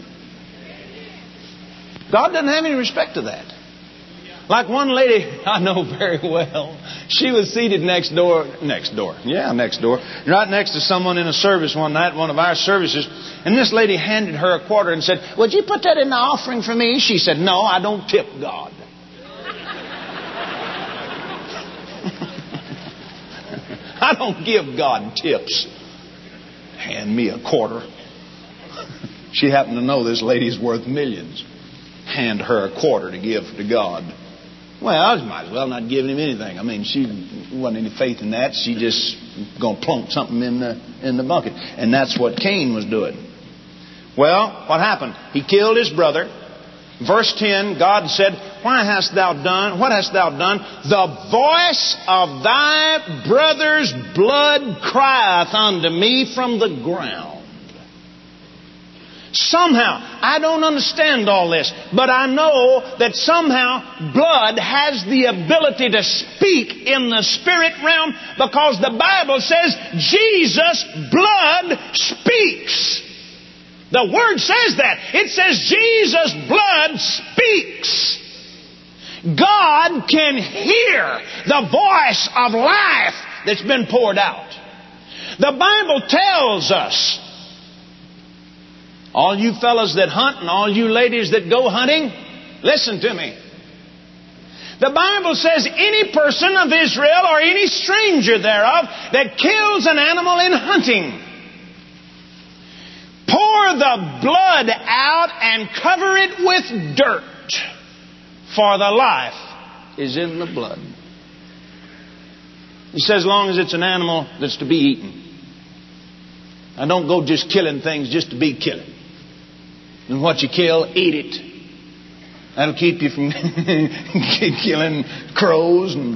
God doesn't have any respect to that. Like one lady I know very well, she was seated next door, next door, yeah, next door, right next to someone in a service one night, one of our services, and this lady handed her a quarter and said, "Would you put that in the offering for me?" She said, "No, I don't tip God." I don't give God tips. Hand me a quarter. She happened to know this lady's worth millions. Hand her a quarter to give to God. Well, I might as well not give him anything. I mean, she wasn't any faith in that. She just going to plunk something in the in the bucket. And that's what Cain was doing. Well, what happened? He killed his brother. Verse ten, God said, "Why hast thou done? What hast thou done? The voice of thy brother's blood crieth unto me from the ground." Somehow, I don't understand all this, but I know that somehow blood has the ability to speak in the spirit realm because the Bible says Jesus' blood speaks. The Word says that. It says Jesus' blood speaks. God can hear the voice of life that's been poured out. The Bible tells us, all you fellas that hunt and all you ladies that go hunting, listen to me. The Bible says any person of Israel or any stranger thereof that kills an animal in hunting, pour the blood out and cover it with dirt, for the life is in the blood. He says as long as it's an animal that's to be eaten. I don't go just killing things just to be killing. And what you kill, eat it. That'll keep you from killing crows and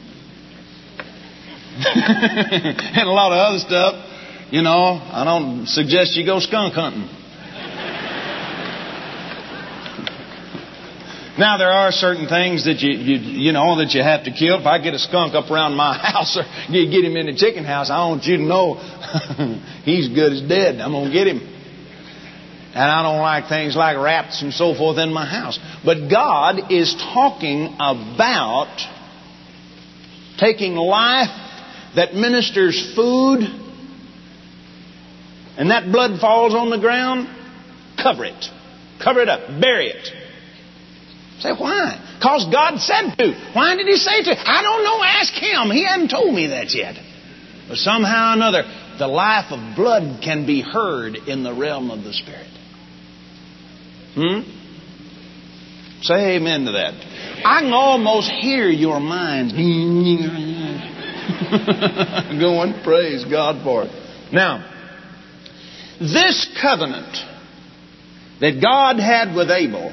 and a lot of other stuff. You know, I don't suggest you go skunk hunting. Now there are certain things that you, you you know that you have to kill. If I get a skunk up around my house or get, get him in the chicken house, I want you to know he's good as dead. I'm going to get him. And I don't like things like rats and so forth in my house. But God is talking about taking life that ministers food, and that blood falls on the ground, cover it. Cover it up. Bury it. Say, why? Because God said to. Why did He say to? I don't know. Ask Him. He hasn't told me that yet. But somehow or another, the life of blood can be heard in the realm of the Spirit. Hmm? Say amen to that. I can almost hear your minds going, praise God for it. Now, this covenant that God had with Abel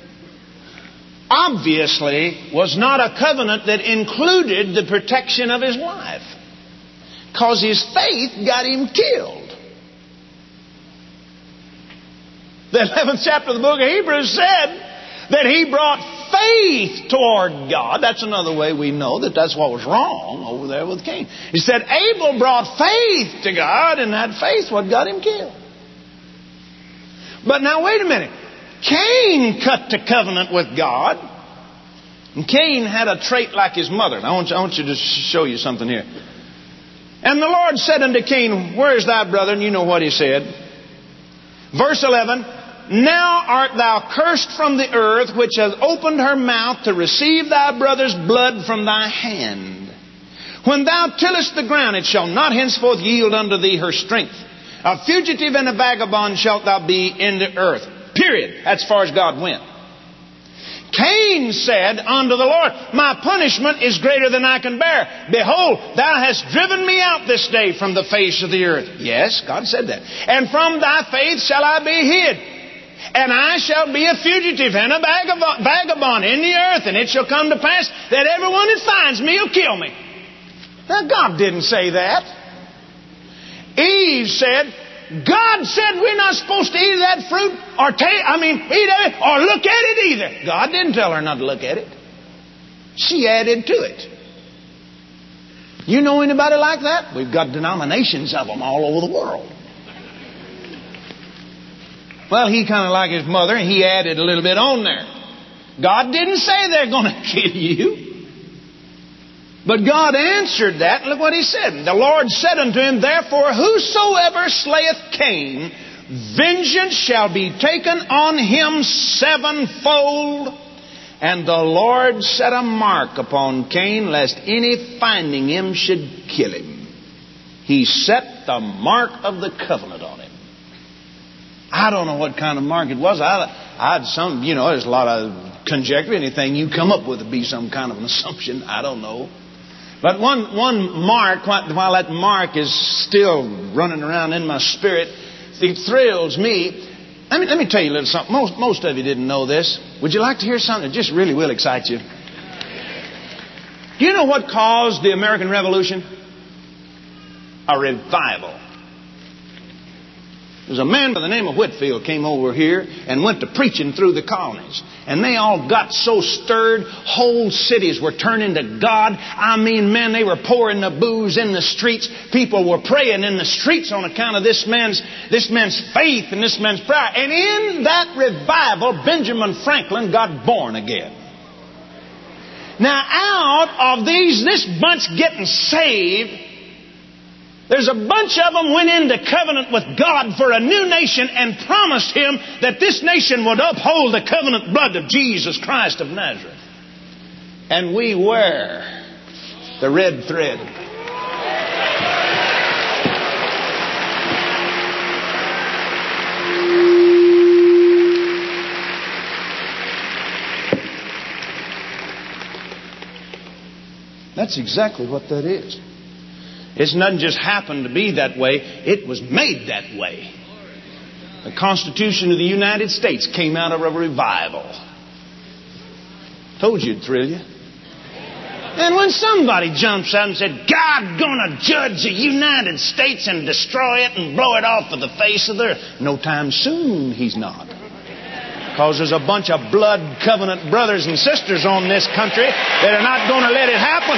obviously was not a covenant that included the protection of his life, because his faith got him killed. The eleventh chapter of the book of Hebrews said that he brought faith toward God. That's another way we know that that's what was wrong over there with Cain. He said Abel brought faith to God, and that faith what got him killed. But now wait a minute. Cain cut the covenant with God. And Cain had a trait like his mother. Now I want you, I want you to show you something here. And the Lord said unto Cain, where is thy brother? And you know what he said. Verse eleven, now art thou cursed from the earth, which hath opened her mouth to receive thy brother's blood from thy hand. When thou tillest the ground, it shall not henceforth yield unto thee her strength. A fugitive and a vagabond shalt thou be in the earth. Period. That's as far as God went. Cain said unto the Lord, my punishment is greater than I can bear. Behold, thou hast driven me out this day from the face of the earth. Yes, God said that. And from thy faith shall I be hid. And I shall be a fugitive and a vagabond in the earth. And it shall come to pass that everyone that finds me will kill me. Now, God didn't say that. Eve said, God said we're not supposed to eat that fruit or take, I mean, eat it or look at it either. God didn't tell her not to look at it. She added to it. You know anybody like that? We've got denominations of them all over the world. Well, he kind of like his mother, and he added a little bit on there. God didn't say they're going to kill you. But God answered that, and look what He said. The Lord said unto him, therefore, whosoever slayeth Cain, vengeance shall be taken on him sevenfold. And the Lord set a mark upon Cain, lest any finding him should kill him. He set the mark of the covenant on him. I don't know what kind of mark it was. I, I had some, you know, there's a lot of conjecture. Anything you come up with would be some kind of an assumption. I don't know. But one one mark, while that mark is still running around in my spirit, it thrills me. Let me, let me tell you a little something. Most, most of you didn't know this. Would you like to hear something that just really will excite you? Do you know what caused the American Revolution? A revival. There's a man by the name of Whitefield came over here and went to preaching through the colonies. And they all got so stirred, whole cities were turning to God. I mean, man, they were pouring the booze in the streets. People were praying in the streets on account of this man's, this man's faith and this man's prayer. And in that revival, Benjamin Franklin got born again. Now, out of these, this bunch getting saved, there's a bunch of them went into covenant with God for a new nation and promised Him that this nation would uphold the covenant blood of Jesus Christ of Nazareth. And we wear the red thread. That's exactly what that is. It doesn't just happen to be that way. It was made that way. The Constitution of the United States came out of a revival. Told you it'd thrill you. And when somebody jumps out and said, God's going to judge the United States and destroy it and blow it off of the face of the earth. No time soon He's not. Because there's a bunch of blood covenant brothers and sisters on this country that are not going to let it happen.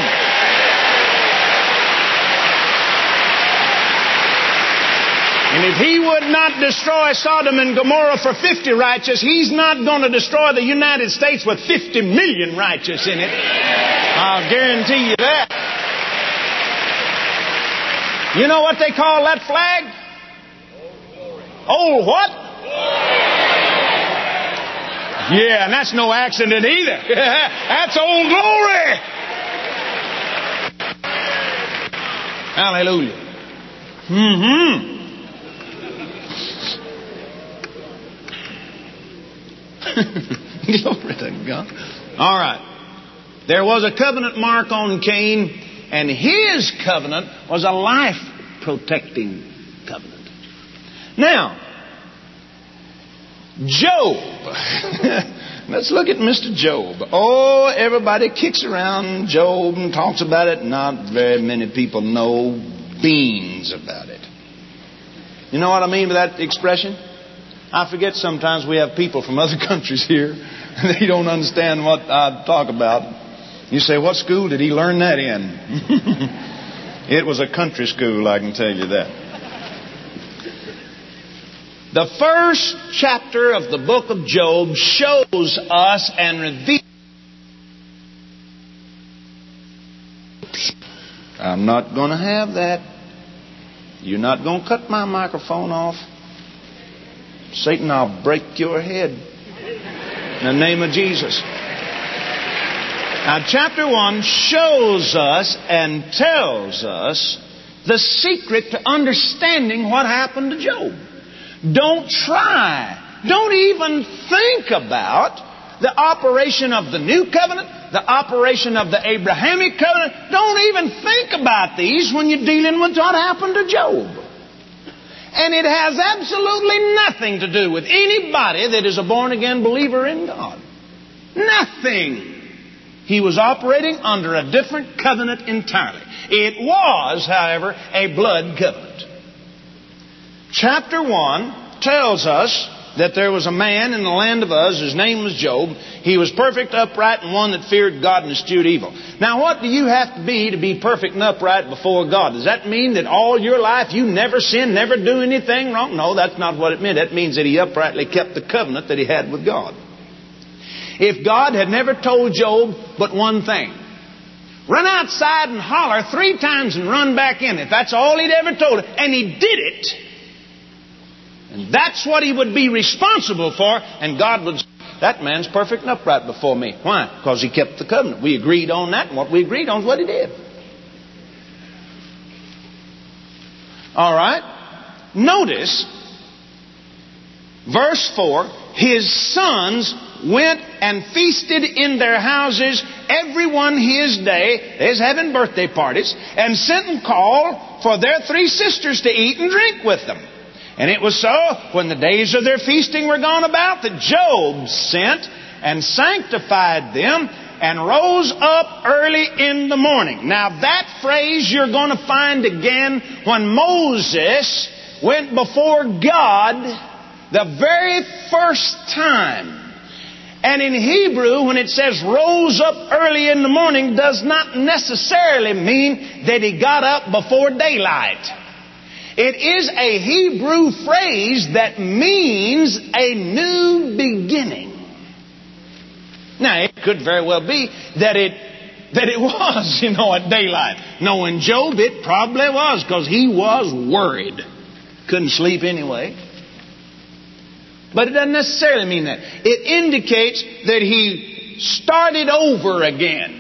And if He would not destroy Sodom and Gomorrah for fifty righteous, He's not going to destroy the United States with fifty million righteous in it. I'll guarantee you that. You know what they call that flag? Old what? Yeah, and that's no accident either. That's Old Glory. Hallelujah. Mm-hmm. Glory to God. All right. There was a covenant mark on Cain, and his covenant was a life-protecting covenant. Now, Job. Let's look at Mister Job. Oh, everybody kicks around Job and talks about it. Not very many people know beans about it. You know what I mean by that expression? I forget sometimes we have people from other countries here and they don't understand what I talk about. You say, what school did he learn that in? It was a country school, I can tell you that. The first chapter of the book of Job shows us and reveals. I'm not going to have that. You're not going to cut my microphone off. Satan, I'll break your head in the name of Jesus. Now, chapter one shows us and tells us the secret to understanding what happened to Job. Don't try, don't even think about the operation of the New Covenant, the operation of the Abrahamic Covenant. Don't even think about these when you're dealing with what happened to Job. And it has absolutely nothing to do with anybody that is a born-again believer in God. Nothing. He was operating under a different covenant entirely. It was, however, a blood covenant. Chapter one tells us that there was a man in the land of Uz. His name was Job. He was perfect, upright, and one that feared God and eschewed evil. Now, what do you have to be to be perfect and upright before God? Does that mean that all your life you never sin, never do anything wrong? No, that's not what it meant. That means that he uprightly kept the covenant that he had with God. If God had never told Job but one thing, run outside and holler three times and run back in, if that's all he'd ever told him, and he did it, and that's what he would be responsible for, and God would say, that man's perfect and upright before me. Why? Because he kept the covenant. We agreed on that, and what we agreed on is what he did. All right. Notice, verse four, his sons went and feasted in their houses, everyone his day, there's having birthday parties, and sent and called for their three sisters to eat and drink with them. And it was so, when the days of their feasting were gone about, that Job sent and sanctified them and rose up early in the morning. Now that phrase you're going to find again when Moses went before God the very first time. And in Hebrew, when it says rose up early in the morning, does not necessarily mean that he got up before daylight. It is a Hebrew phrase that means a new beginning. Now, it could very well be that it that it was, you know, at daylight. Knowing Job, it probably was, because he was worried. Couldn't sleep anyway. But it doesn't necessarily mean that. It indicates that he started over again.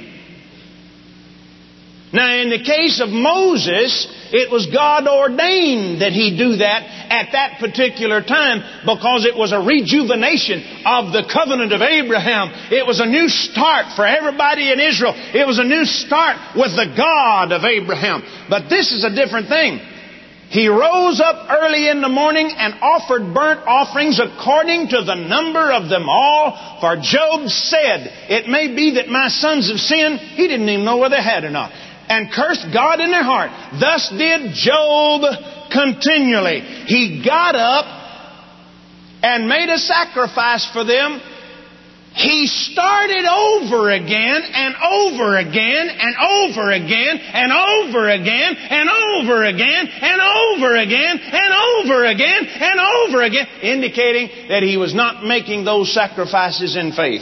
Now, in the case of Moses, it was God ordained that he do that at that particular time, because it was a rejuvenation of the covenant of Abraham. It was a new start for everybody in Israel. It was a new start with the God of Abraham. But this is a different thing. He rose up early in the morning and offered burnt offerings according to the number of them all. For Job said, it may be that my sons have sinned. He didn't even know whether they had or not. And cursed God in their heart. Thus did Job continually. He got up and made a sacrifice for them. He started over again and over again and over again and over again and over again and over again and over again and over again, indicating that he was not making those sacrifices in faith.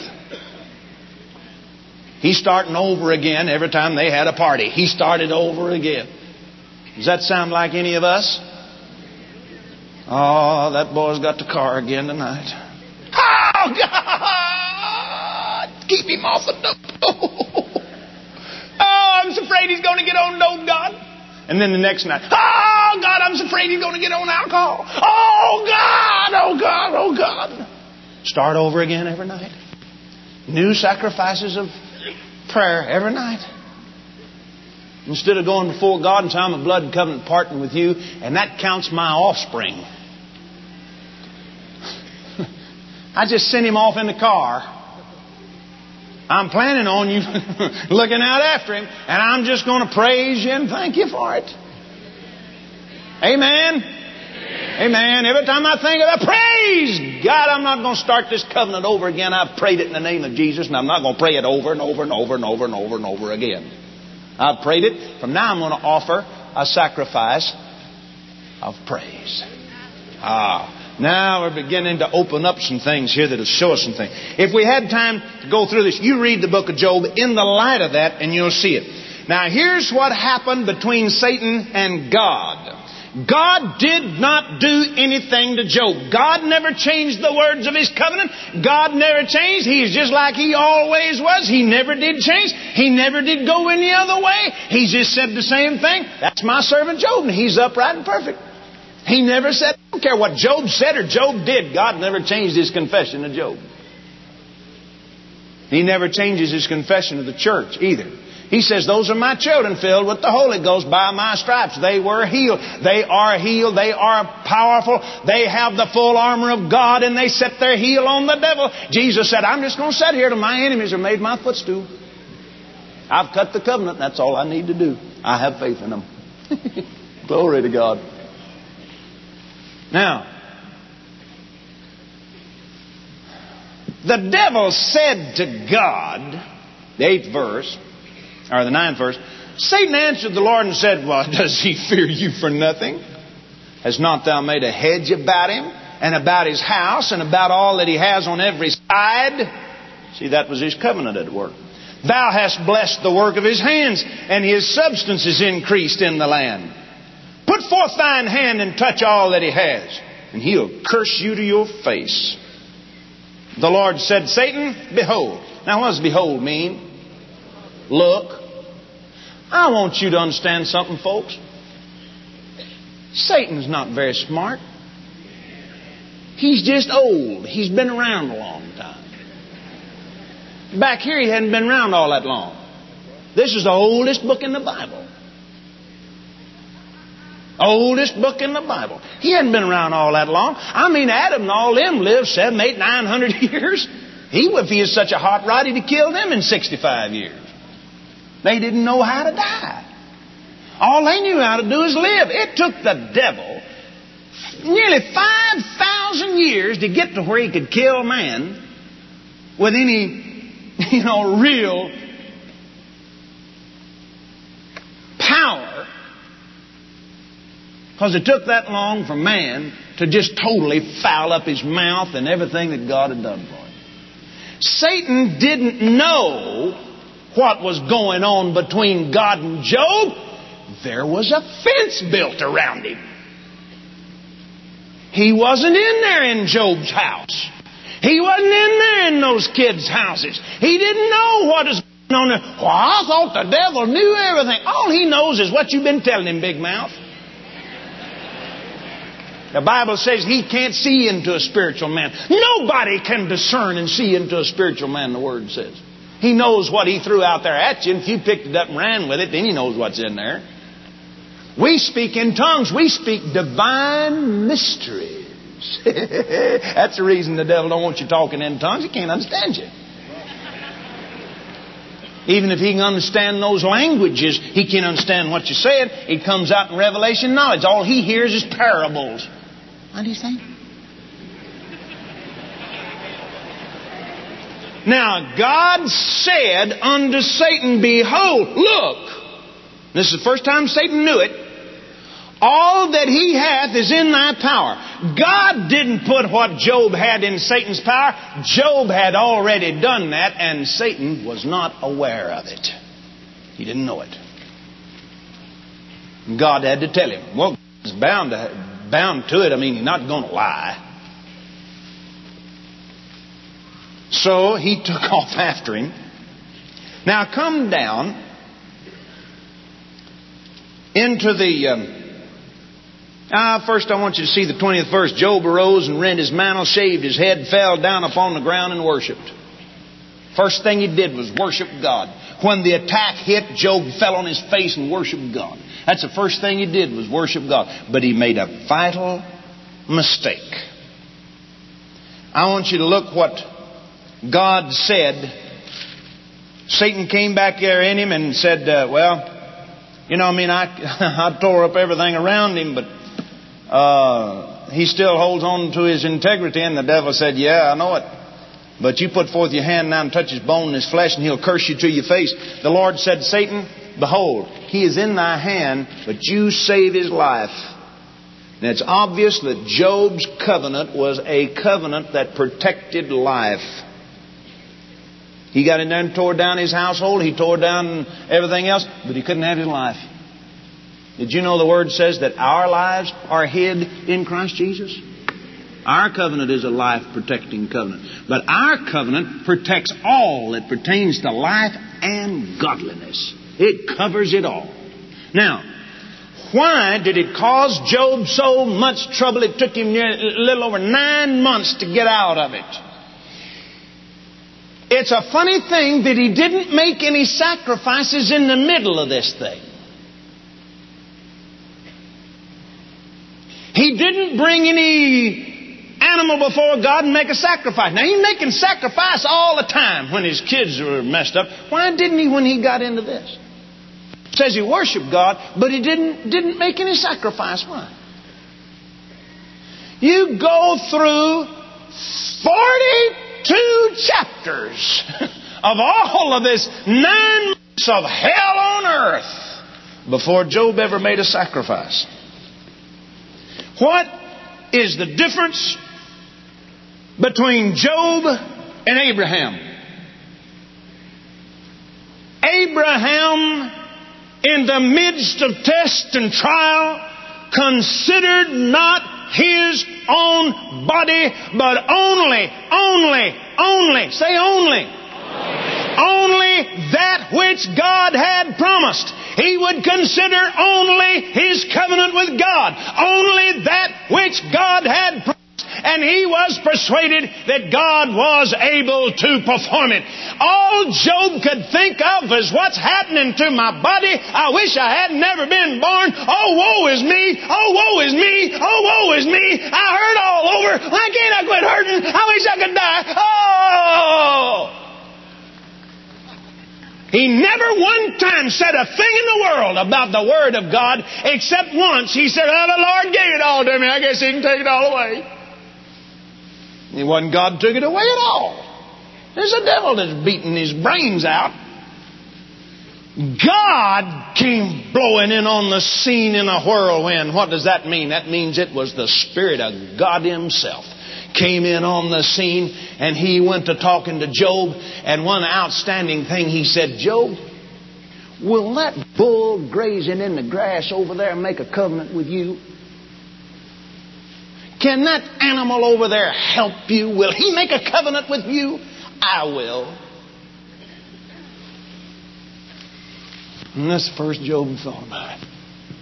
He's starting over again every time they had a party. He started over again. Does that sound like any of us? Oh, that boy's got the car again tonight. Oh, God! Keep him off the dope. Oh, I'm so afraid he's going to get on dope, God. And then the next night, oh, God, I'm so afraid he's going to get on alcohol. Oh, God, oh, God, oh, God. Start over again every night. New sacrifices of prayer every night. Instead of going before God and saying, I'm a blood covenant partner with you, and that counts my offspring. I just sent him off in the car. I'm planning on you looking out after him, and I'm just going to praise you and thank you for it. Amen. Amen. Every time I think of that, praise God, I'm not going to start this covenant over again. I've prayed it in the name of Jesus, and I'm not going to pray it over and over and over and over and over and over again. I've prayed it. From now I'm going to offer a sacrifice of praise. Ah. Now we're beginning to open up some things here that will show us some things. If we had time to go through this, you read the book of Job in the light of that and you'll see it. Now here's what happened between Satan and God. God did not do anything to Job. God never changed the words of His covenant. God never changed. He's just like He always was. He never did change. He never did go any other way. He just said the same thing. That's my servant Job, and he's upright and perfect. He never said, I don't care what Job said or Job did. God never changed His confession to Job. He never changes His confession to the church either. He says, those are my children filled with the Holy Ghost. By my stripes they were healed. They are healed. They are powerful. They have the full armor of God, and they set their heel on the devil. Jesus said, I'm just going to sit here till my enemies are made my footstool. I've cut the covenant. That's all I need to do. I have faith in them. Glory to God. Now, the devil said to God, the eighth verse, or the ninth verse, Satan answered the Lord and said, well, does he fear you for nothing? Has not thou made a hedge about him, and about his house, and about all that he has on every side? See, that was his covenant at work. Thou hast blessed the work of his hands, and his substance is increased in the land. Put forth thine hand and touch all that he has, and he'll curse you to your face. The Lord said, Satan, behold. Now what does behold mean? Look. I want you to understand something, folks. Satan's not very smart. He's just old. He's been around a long time. Back here he hadn't been around all that long. This is the oldest book in the Bible. Oldest book in the Bible. He hadn't been around all that long. I mean, Adam and all them lived seven, eight, nine hundred years. He, if he is such a hot rod, he'd have killed them in sixty-five years. They didn't know how to die. All they knew how to do is live. It took the devil nearly five thousand years to get to where he could kill man with any, you know, real power. Because it took that long for man to just totally foul up his mouth and everything that God had done for him. Satan didn't know what was going on between God and Job. There was a fence built around him. He wasn't in there in Job's house. He wasn't in there in those kids' houses. He didn't know what was going on there. Well, I thought the devil knew everything. All he knows is what you've been telling him, big mouth. The Bible says he can't see into a spiritual man. Nobody can discern and see into a spiritual man, the Word says. He knows what he threw out there at you, and if you picked it up and ran with it, then he knows what's in there. We speak in tongues. We speak divine mysteries. That's the reason the devil don't want you talking in tongues. He can't understand you. Even if he can understand those languages, he can't understand what you're saying. It comes out in revelation knowledge. All he hears is parables. What do you say? Now, God said unto Satan, behold, look. This is the first time Satan knew it. All that he hath is in thy power. God didn't put what Job had in Satan's power. Job had already done that, and Satan was not aware of it. He didn't know it. God had to tell him. Well, he's bound to, bound to it. I mean, he's not going to lie. So he took off after him. Now come down into the... Um, Ah, first I want you to see the twentieth verse. Job arose and rent his mantle, shaved his head, fell down upon the ground and worshipped. First thing he did was worship God. When the attack hit, Job fell on his face and worshiped God. That's the first thing he did was worship God. But he made a vital mistake. I want you to look what God said. Satan came back there in him and said, uh, well, you know, I mean, I, I tore up everything around him, but Uh, he still holds on to his integrity. And the devil said, yeah, I know it. But you put forth your hand now and touch his bone and his flesh, and he'll curse you to your face. The Lord said, Satan, behold, he is in thy hand, but you save his life. And it's obvious that Job's covenant was a covenant that protected life. He got in there and tore down his household. He tore down everything else, but he couldn't have his life. Did you know the Word says that our lives are hid in Christ Jesus? Our covenant is a life-protecting covenant. But our covenant protects all that pertains to life and godliness. It covers it all. Now, why did it cause Job so much trouble? It took him a little over nine months to get out of it. It's a funny thing that he didn't make any sacrifices in the middle of this thing. He didn't bring any animal before God and make a sacrifice. Now, he's making sacrifice all the time when his kids were messed up. Why didn't he when he got into this? It says he worshiped God, but he didn't, didn't make any sacrifice. Why? You go through forty-two chapters of all of this nine months of hell on earth before Job ever made a sacrifice. What is the difference between Job and Abraham? Abraham, in the midst of test and trial, considered not his own body, but only, only, only, say only, only, only that which God had promised. He would consider only his covenant with God, only that which God had promised. And he was persuaded that God was able to perform it. All Job could think of is what's happening to my body. I wish I had never been born. Oh, woe is me. Oh, woe is me. Oh, woe is me. I hurt all over. Why can't I quit hurting? I wish I could die. Oh! He never one time said a thing in the world about the Word of God, except once he said, oh, the Lord gave it all to me. I guess He can take it all away. It wasn't God took it away at all. There's a devil that's beating his brains out. God came blowing in on the scene in a whirlwind. What does that mean? That means it was the Spirit of God Himself came in on the scene, and He went to talking to Job. And one outstanding thing He said, Job, will that bull grazing in the grass over there make a covenant with you? Can that animal over there help you? Will he make a covenant with you? I will. And that's the first Job thought about it.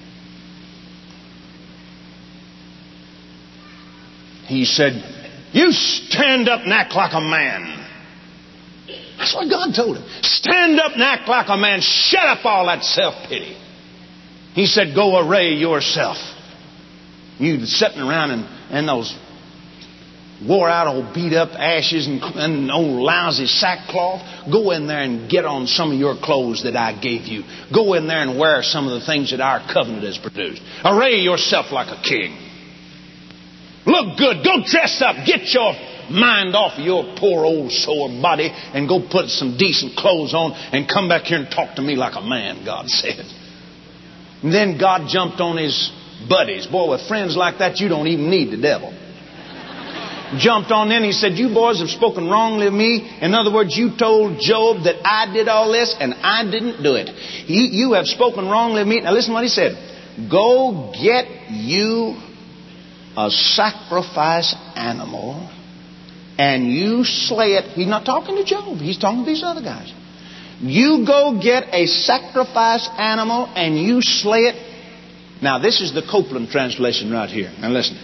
He said, you stand up and act like a man. That's what God told him. Stand up and act like a man. Shut up all that self-pity. He said, go array yourself. You sitting around in, in those wore out old beat up ashes and, and old lousy sackcloth. Go in there and get on some of your clothes that I gave you. Go in there and wear some of the things that our covenant has produced. Array yourself like a king. Look good. Go dress up. Get your mind off of your poor old sore body and go put some decent clothes on and come back here and talk to me like a man, God said. And then God jumped on his buddies. Boy, with friends like that, you don't even need the devil. Jumped on in. He said, you boys have spoken wrongly of me. In other words, you told Job that I did all this and I didn't do it. He, you have spoken wrongly of me. Now listen to what he said. Go get you a sacrifice animal and you slay it. He's not talking to Job. He's talking to these other guys. You go get a sacrifice animal and you slay it. Now this is the Copeland translation right here. Now listen.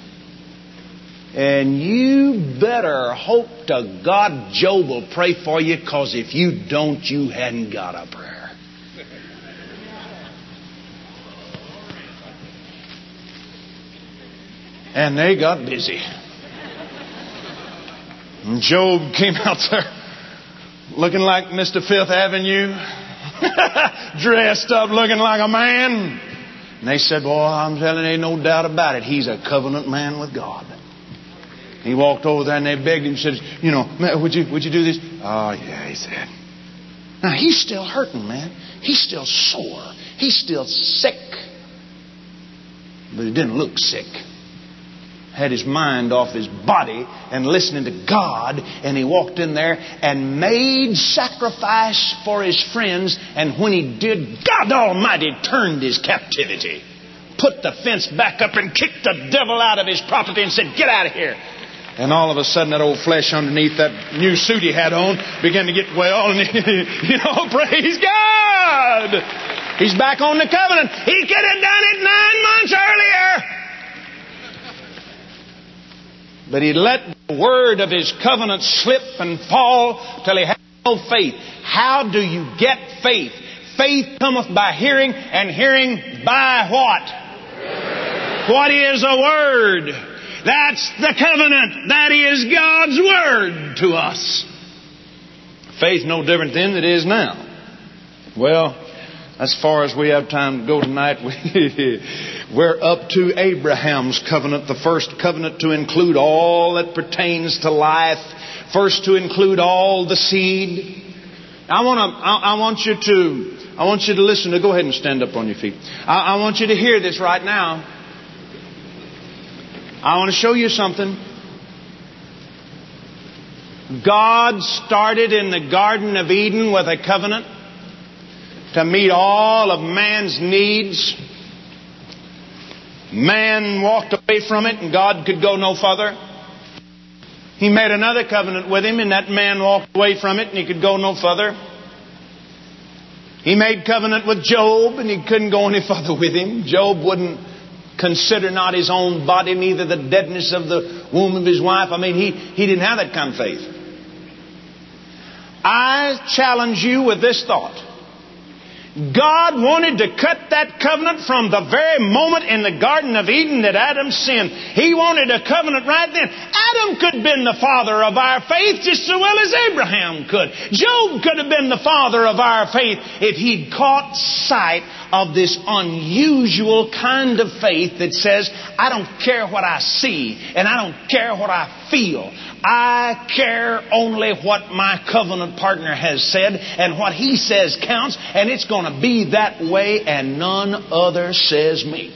And you better hope to God Job will pray for you, because if you don't, you hadn't got a prayer. And they got busy. And Job came out there looking like Mister Fifth Avenue, dressed up looking like a man. And they said, boy, I'm telling you, no doubt about it, he's a covenant man with God. He walked over there and they begged him, said, you know, would you, would you do this? Oh, yeah, he said. Now, he's still hurting, man. He's still sore. He's still sick. But he didn't look sick. had his mind off his body and listening to God, and he walked in there and made sacrifice for his friends, and when he did, God Almighty turned his captivity, put the fence back up and kicked the devil out of his property and said, "Get out of here." And all of a sudden that old flesh underneath that new suit he had on began to get well, and you know, praise God! He's back on the covenant. He could have done it nine months earlier. But he let the word of his covenant slip and fall till he had no faith. How do you get faith? Faith cometh by hearing, and hearing by what? What is a word? That's the covenant. That is God's word to us. Faith no different then than it is now. Well, as far as we have time to go tonight, we, we're up to Abraham's covenant, the first covenant to include all that pertains to life, first to include all the seed. I want to. I, I want you to. I want you to listen to. Go ahead and stand up on your feet. I, I want you to hear this right now. I want to show you something. God started in the Garden of Eden with a covenant to meet all of man's needs. Man walked away from it and God could go no further. He made another covenant with him and that man walked away from it and he could go no further. He made covenant with Job and he couldn't go any further with him. Job wouldn't consider not his own body, neither the deadness of the womb of his wife. I mean, he, he didn't have that kind of faith. I challenge you with this thought. God wanted to cut that covenant from the very moment in the Garden of Eden that Adam sinned. He wanted a covenant right then. Adam could have been the father of our faith just as well as Abraham could. Job could have been the father of our faith if he'd caught sight of this unusual kind of faith that says, I don't care what I see and I don't care what I feel. I care only what my covenant partner has said, and what he says counts, and it's going to be that way and none other says me.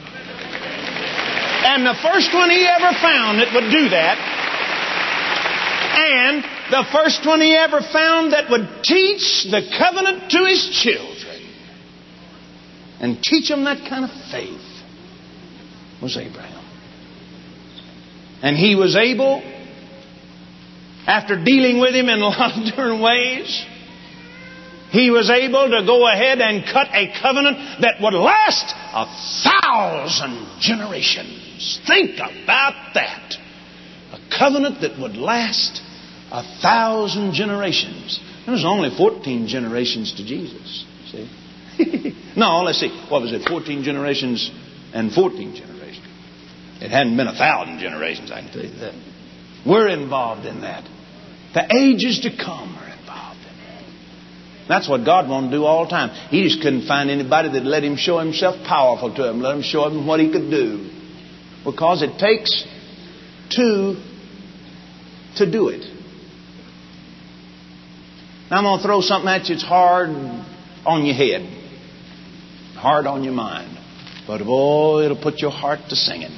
And the first one he ever found that would do that, and the first one he ever found that would teach the covenant to his children and teach them that kind of faith was Abraham. And he was able, after dealing with him in a lot of different ways, he was able to go ahead and cut a covenant that would last a thousand generations. Think about that. A covenant that would last a thousand generations. There was only fourteen generations to Jesus. See? No, let's see. What was it? fourteen generations and fourteen generations. It hadn't been a thousand generations, I can tell you that. We're involved in that. The ages to come are involved in it. That's what God wanted to do all the time. He just couldn't find anybody that let Him show Himself powerful to him. Let Him show him what He could do. Because it takes two to do it. Now I'm going to throw something at you that's hard on your head. Hard on your mind. But oh, it'll put your heart to singing.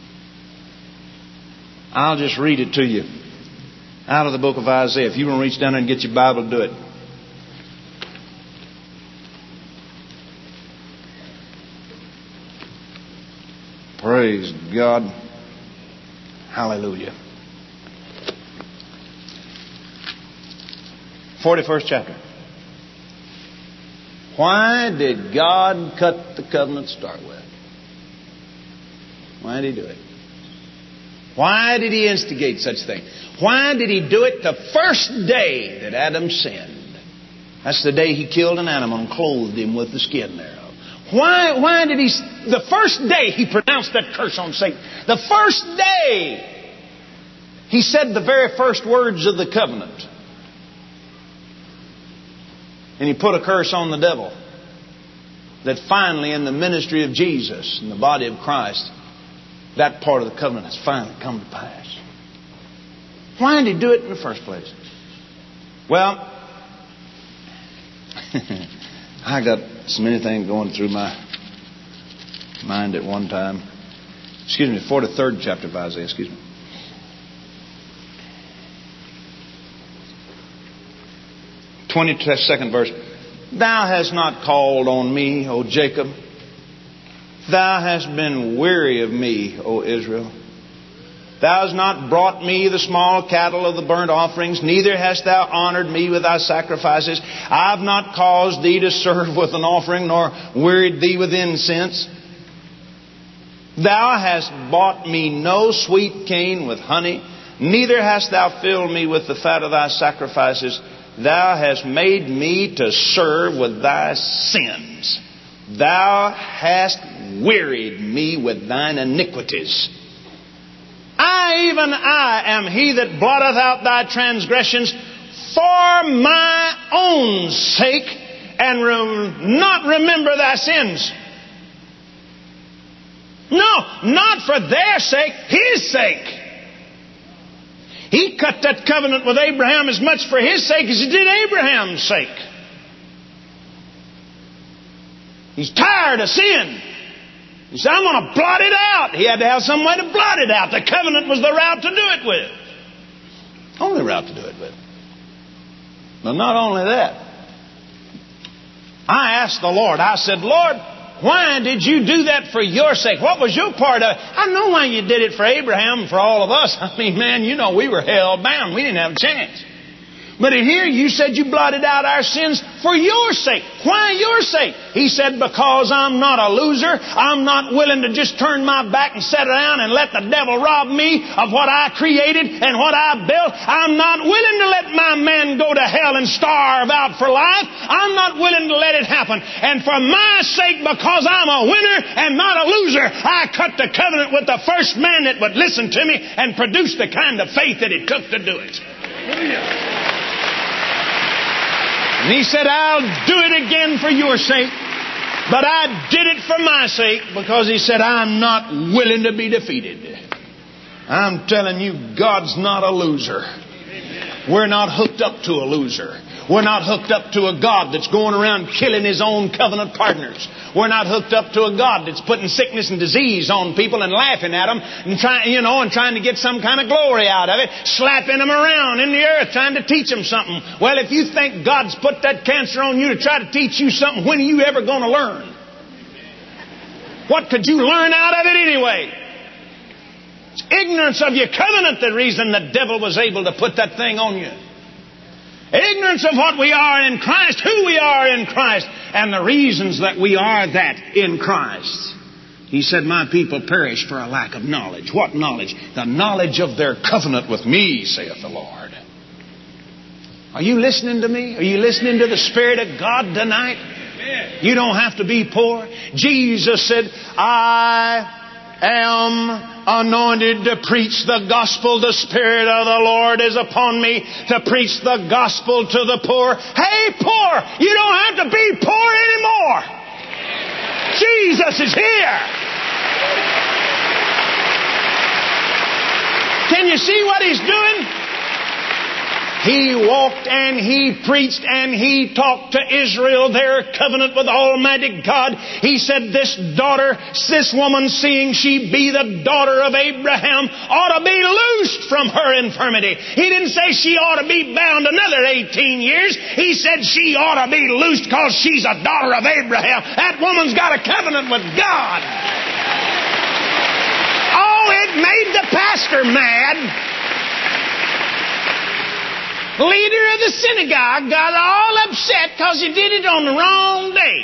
I'll just read it to you out of the book of Isaiah. If you want to reach down there and get your Bible, do it. Praise God. Hallelujah. forty-first chapter. Why did God cut the covenant to start with? Why did He do it? Why did He instigate such a thing? Why did He do it the first day that Adam sinned? That's the day He killed an animal and clothed him with the skin thereof. Why, why did He... The first day He pronounced that curse on Satan. The first day He said the very first words of the covenant. And He put a curse on the devil. That finally in the ministry of Jesus, in the body of Christ, that part of the covenant has finally come to pass. Why did He do it in the first place? Well, I got so many things going through my mind at one time. Excuse me, forty-third chapter of Isaiah, excuse me. twenty-second verse. Thou hast not called on me, O Jacob. Thou hast been weary of me, O Israel. Thou hast not brought me the small cattle of the burnt offerings, neither hast thou honored me with thy sacrifices. I have not caused thee to serve with an offering, nor wearied thee with incense. Thou hast bought me no sweet cane with honey, neither hast thou filled me with the fat of thy sacrifices. Thou hast made me to serve with thy sins. Thou hast wearied me with thine iniquities. I, even I, am he that blotteth out thy transgressions for my own sake, and will not remember thy sins. No, not for their sake, His sake. He cut that covenant with Abraham as much for his sake as He did Abraham's sake. He's tired of sin. He said, I'm going to blot it out. He had to have some way to blot it out. The covenant was the route to do it with. Only route to do it with. But not only that. I asked the Lord, I said, Lord, why did you do that for your sake? What was your part of it? I know why you did it for Abraham and for all of us. I mean, man, you know we were hell bound. We didn't have a chance. But in here you said you blotted out our sins for your sake. Why your sake? He said, because I'm not a loser. I'm not willing to just turn my back and sit down and let the devil rob me of what I created and what I built. I'm not willing to let my man go to hell and starve out for life. I'm not willing to let it happen. And for my sake, because I'm a winner and not a loser, I cut the covenant with the first man that would listen to me and produce the kind of faith that it took to do it. Hallelujah. And He said, I'll do it again for your sake. But I did it for my sake because He said, I'm not willing to be defeated. I'm telling you, God's not a loser. We're not hooked up to a loser. We're not hooked up to a God that's going around killing His own covenant partners. We're not hooked up to a God that's putting sickness and disease on people and laughing at them and trying, you know, and trying to get some kind of glory out of it, slapping them around in the earth, trying to teach them something. Well, if you think God's put that cancer on you to try to teach you something, when are you ever going to learn? What could you learn out of it anyway? It's ignorance of your covenant, the reason the devil was able to put that thing on you. Ignorance of what we are in Christ, who we are in Christ, and the reasons that we are that in Christ. He said, my people perish for a lack of knowledge. What knowledge? The knowledge of their covenant with me, saith the Lord. Are you listening to me? Are you listening to the Spirit of God tonight? You don't have to be poor. Jesus said, I am anointed to preach the gospel. The Spirit of the Lord is upon me to preach the gospel to the poor. Hey, poor, you don't have to be poor anymore. Jesus is here. Can you see what He's doing? He walked and He preached and He talked to Israel their covenant with Almighty God. He said, this daughter, this woman, seeing she be the daughter of Abraham, ought to be loosed from her infirmity. He didn't say she ought to be bound another eighteen years. He said she ought to be loosed because she's a daughter of Abraham. That woman's got a covenant with God. Oh, it made the pastor mad. Leader of the synagogue got all upset because he did it on the wrong day.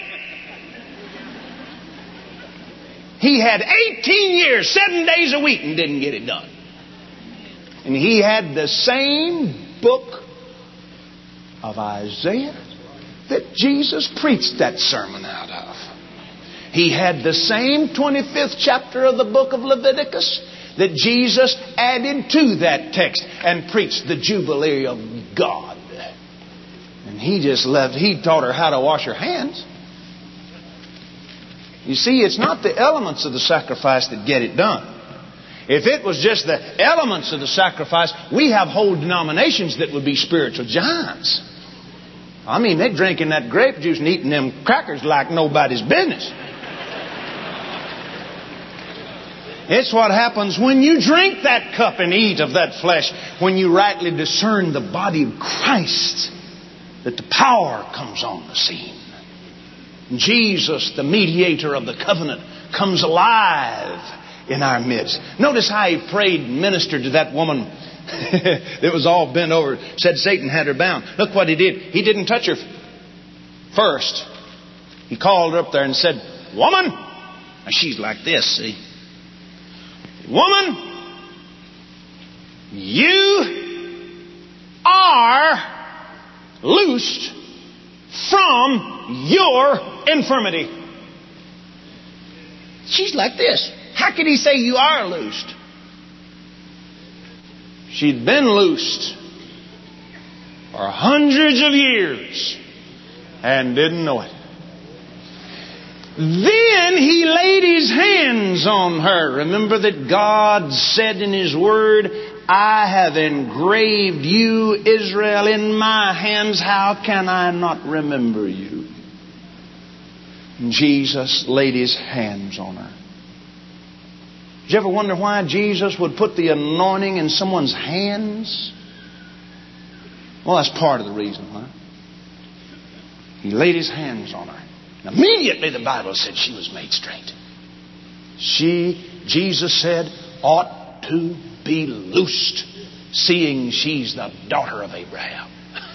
He had eighteen years, seven days a week, and didn't get it done. And he had the same book of Isaiah that Jesus preached that sermon out of. He had the same twenty-fifth chapter of the book of Leviticus that Jesus added to that text and preached the Jubilee of God. And he just left, he taught her how to wash her hands. You see, it's not the elements of the sacrifice that get it done. If it was just the elements of the sacrifice, we have whole denominations that would be spiritual giants. I mean, they're drinking that grape juice and eating them crackers like nobody's business. It's what happens when you drink that cup and eat of that flesh, when you rightly discern the body of Christ, that the power comes on the scene. Jesus, the mediator of the covenant, comes alive in our midst. Notice how he prayed and ministered to that woman that was all bent over, said Satan had her bound. Look what he did. He didn't touch her first. He called her up there and said, "Woman." Now she's like this, see. "Woman, you are loosed from your infirmity." She's like this. How can he say you are loosed? She'd been loosed for hundreds of years and didn't know it. Then he laid his hands on her. Remember that God said in His Word, "I have engraved you, Israel, in my hands. How can I not remember you?" And Jesus laid His hands on her. Did you ever wonder why Jesus would put the anointing in someone's hands? Well, that's part of the reason why. He laid His hands on her. And immediately the Bible said she was made straight. She, Jesus said, ought to be loosed, seeing she's the daughter of Abraham.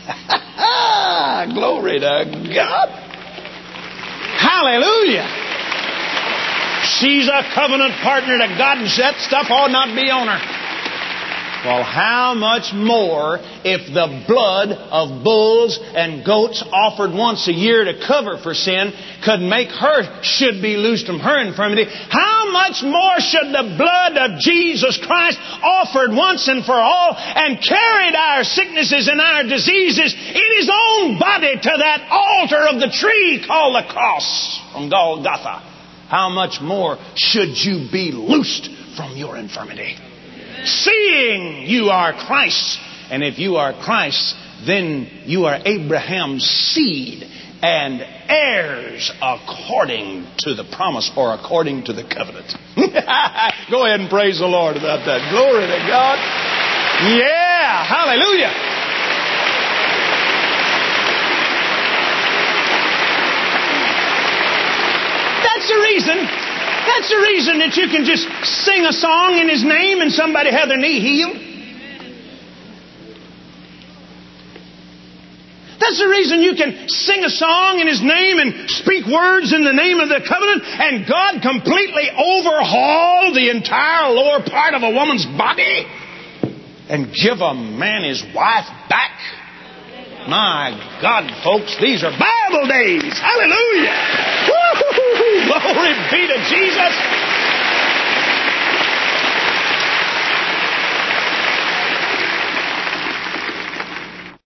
Glory to God. Hallelujah. She's a covenant partner to God, and that stuff ought not be on her. Well, how much more if the blood of bulls and goats offered once a year to cover for sin could make her, should be loosed from her infirmity? How much more should the blood of Jesus Christ, offered once and for all and carried our sicknesses and our diseases in His own body to that altar of the tree called the cross from Golgotha? How much more should you be loosed from your infirmity? Seeing you are Christ. And if you are Christ, then you are Abraham's seed and heirs according to the promise, or according to the covenant. Go ahead and praise the Lord about that. Glory to God. Yeah, hallelujah. That's the reason. That's the reason that you can just sing a song in His name and somebody have their knee healed. That's the reason you can sing a song in His name and speak words in the name of the covenant and God completely overhaul the entire lower part of a woman's body and give a man his wife back. My God, folks, these are Bible days. Hallelujah. Woo-hoo-hoo-hoo. Glory be to Jesus.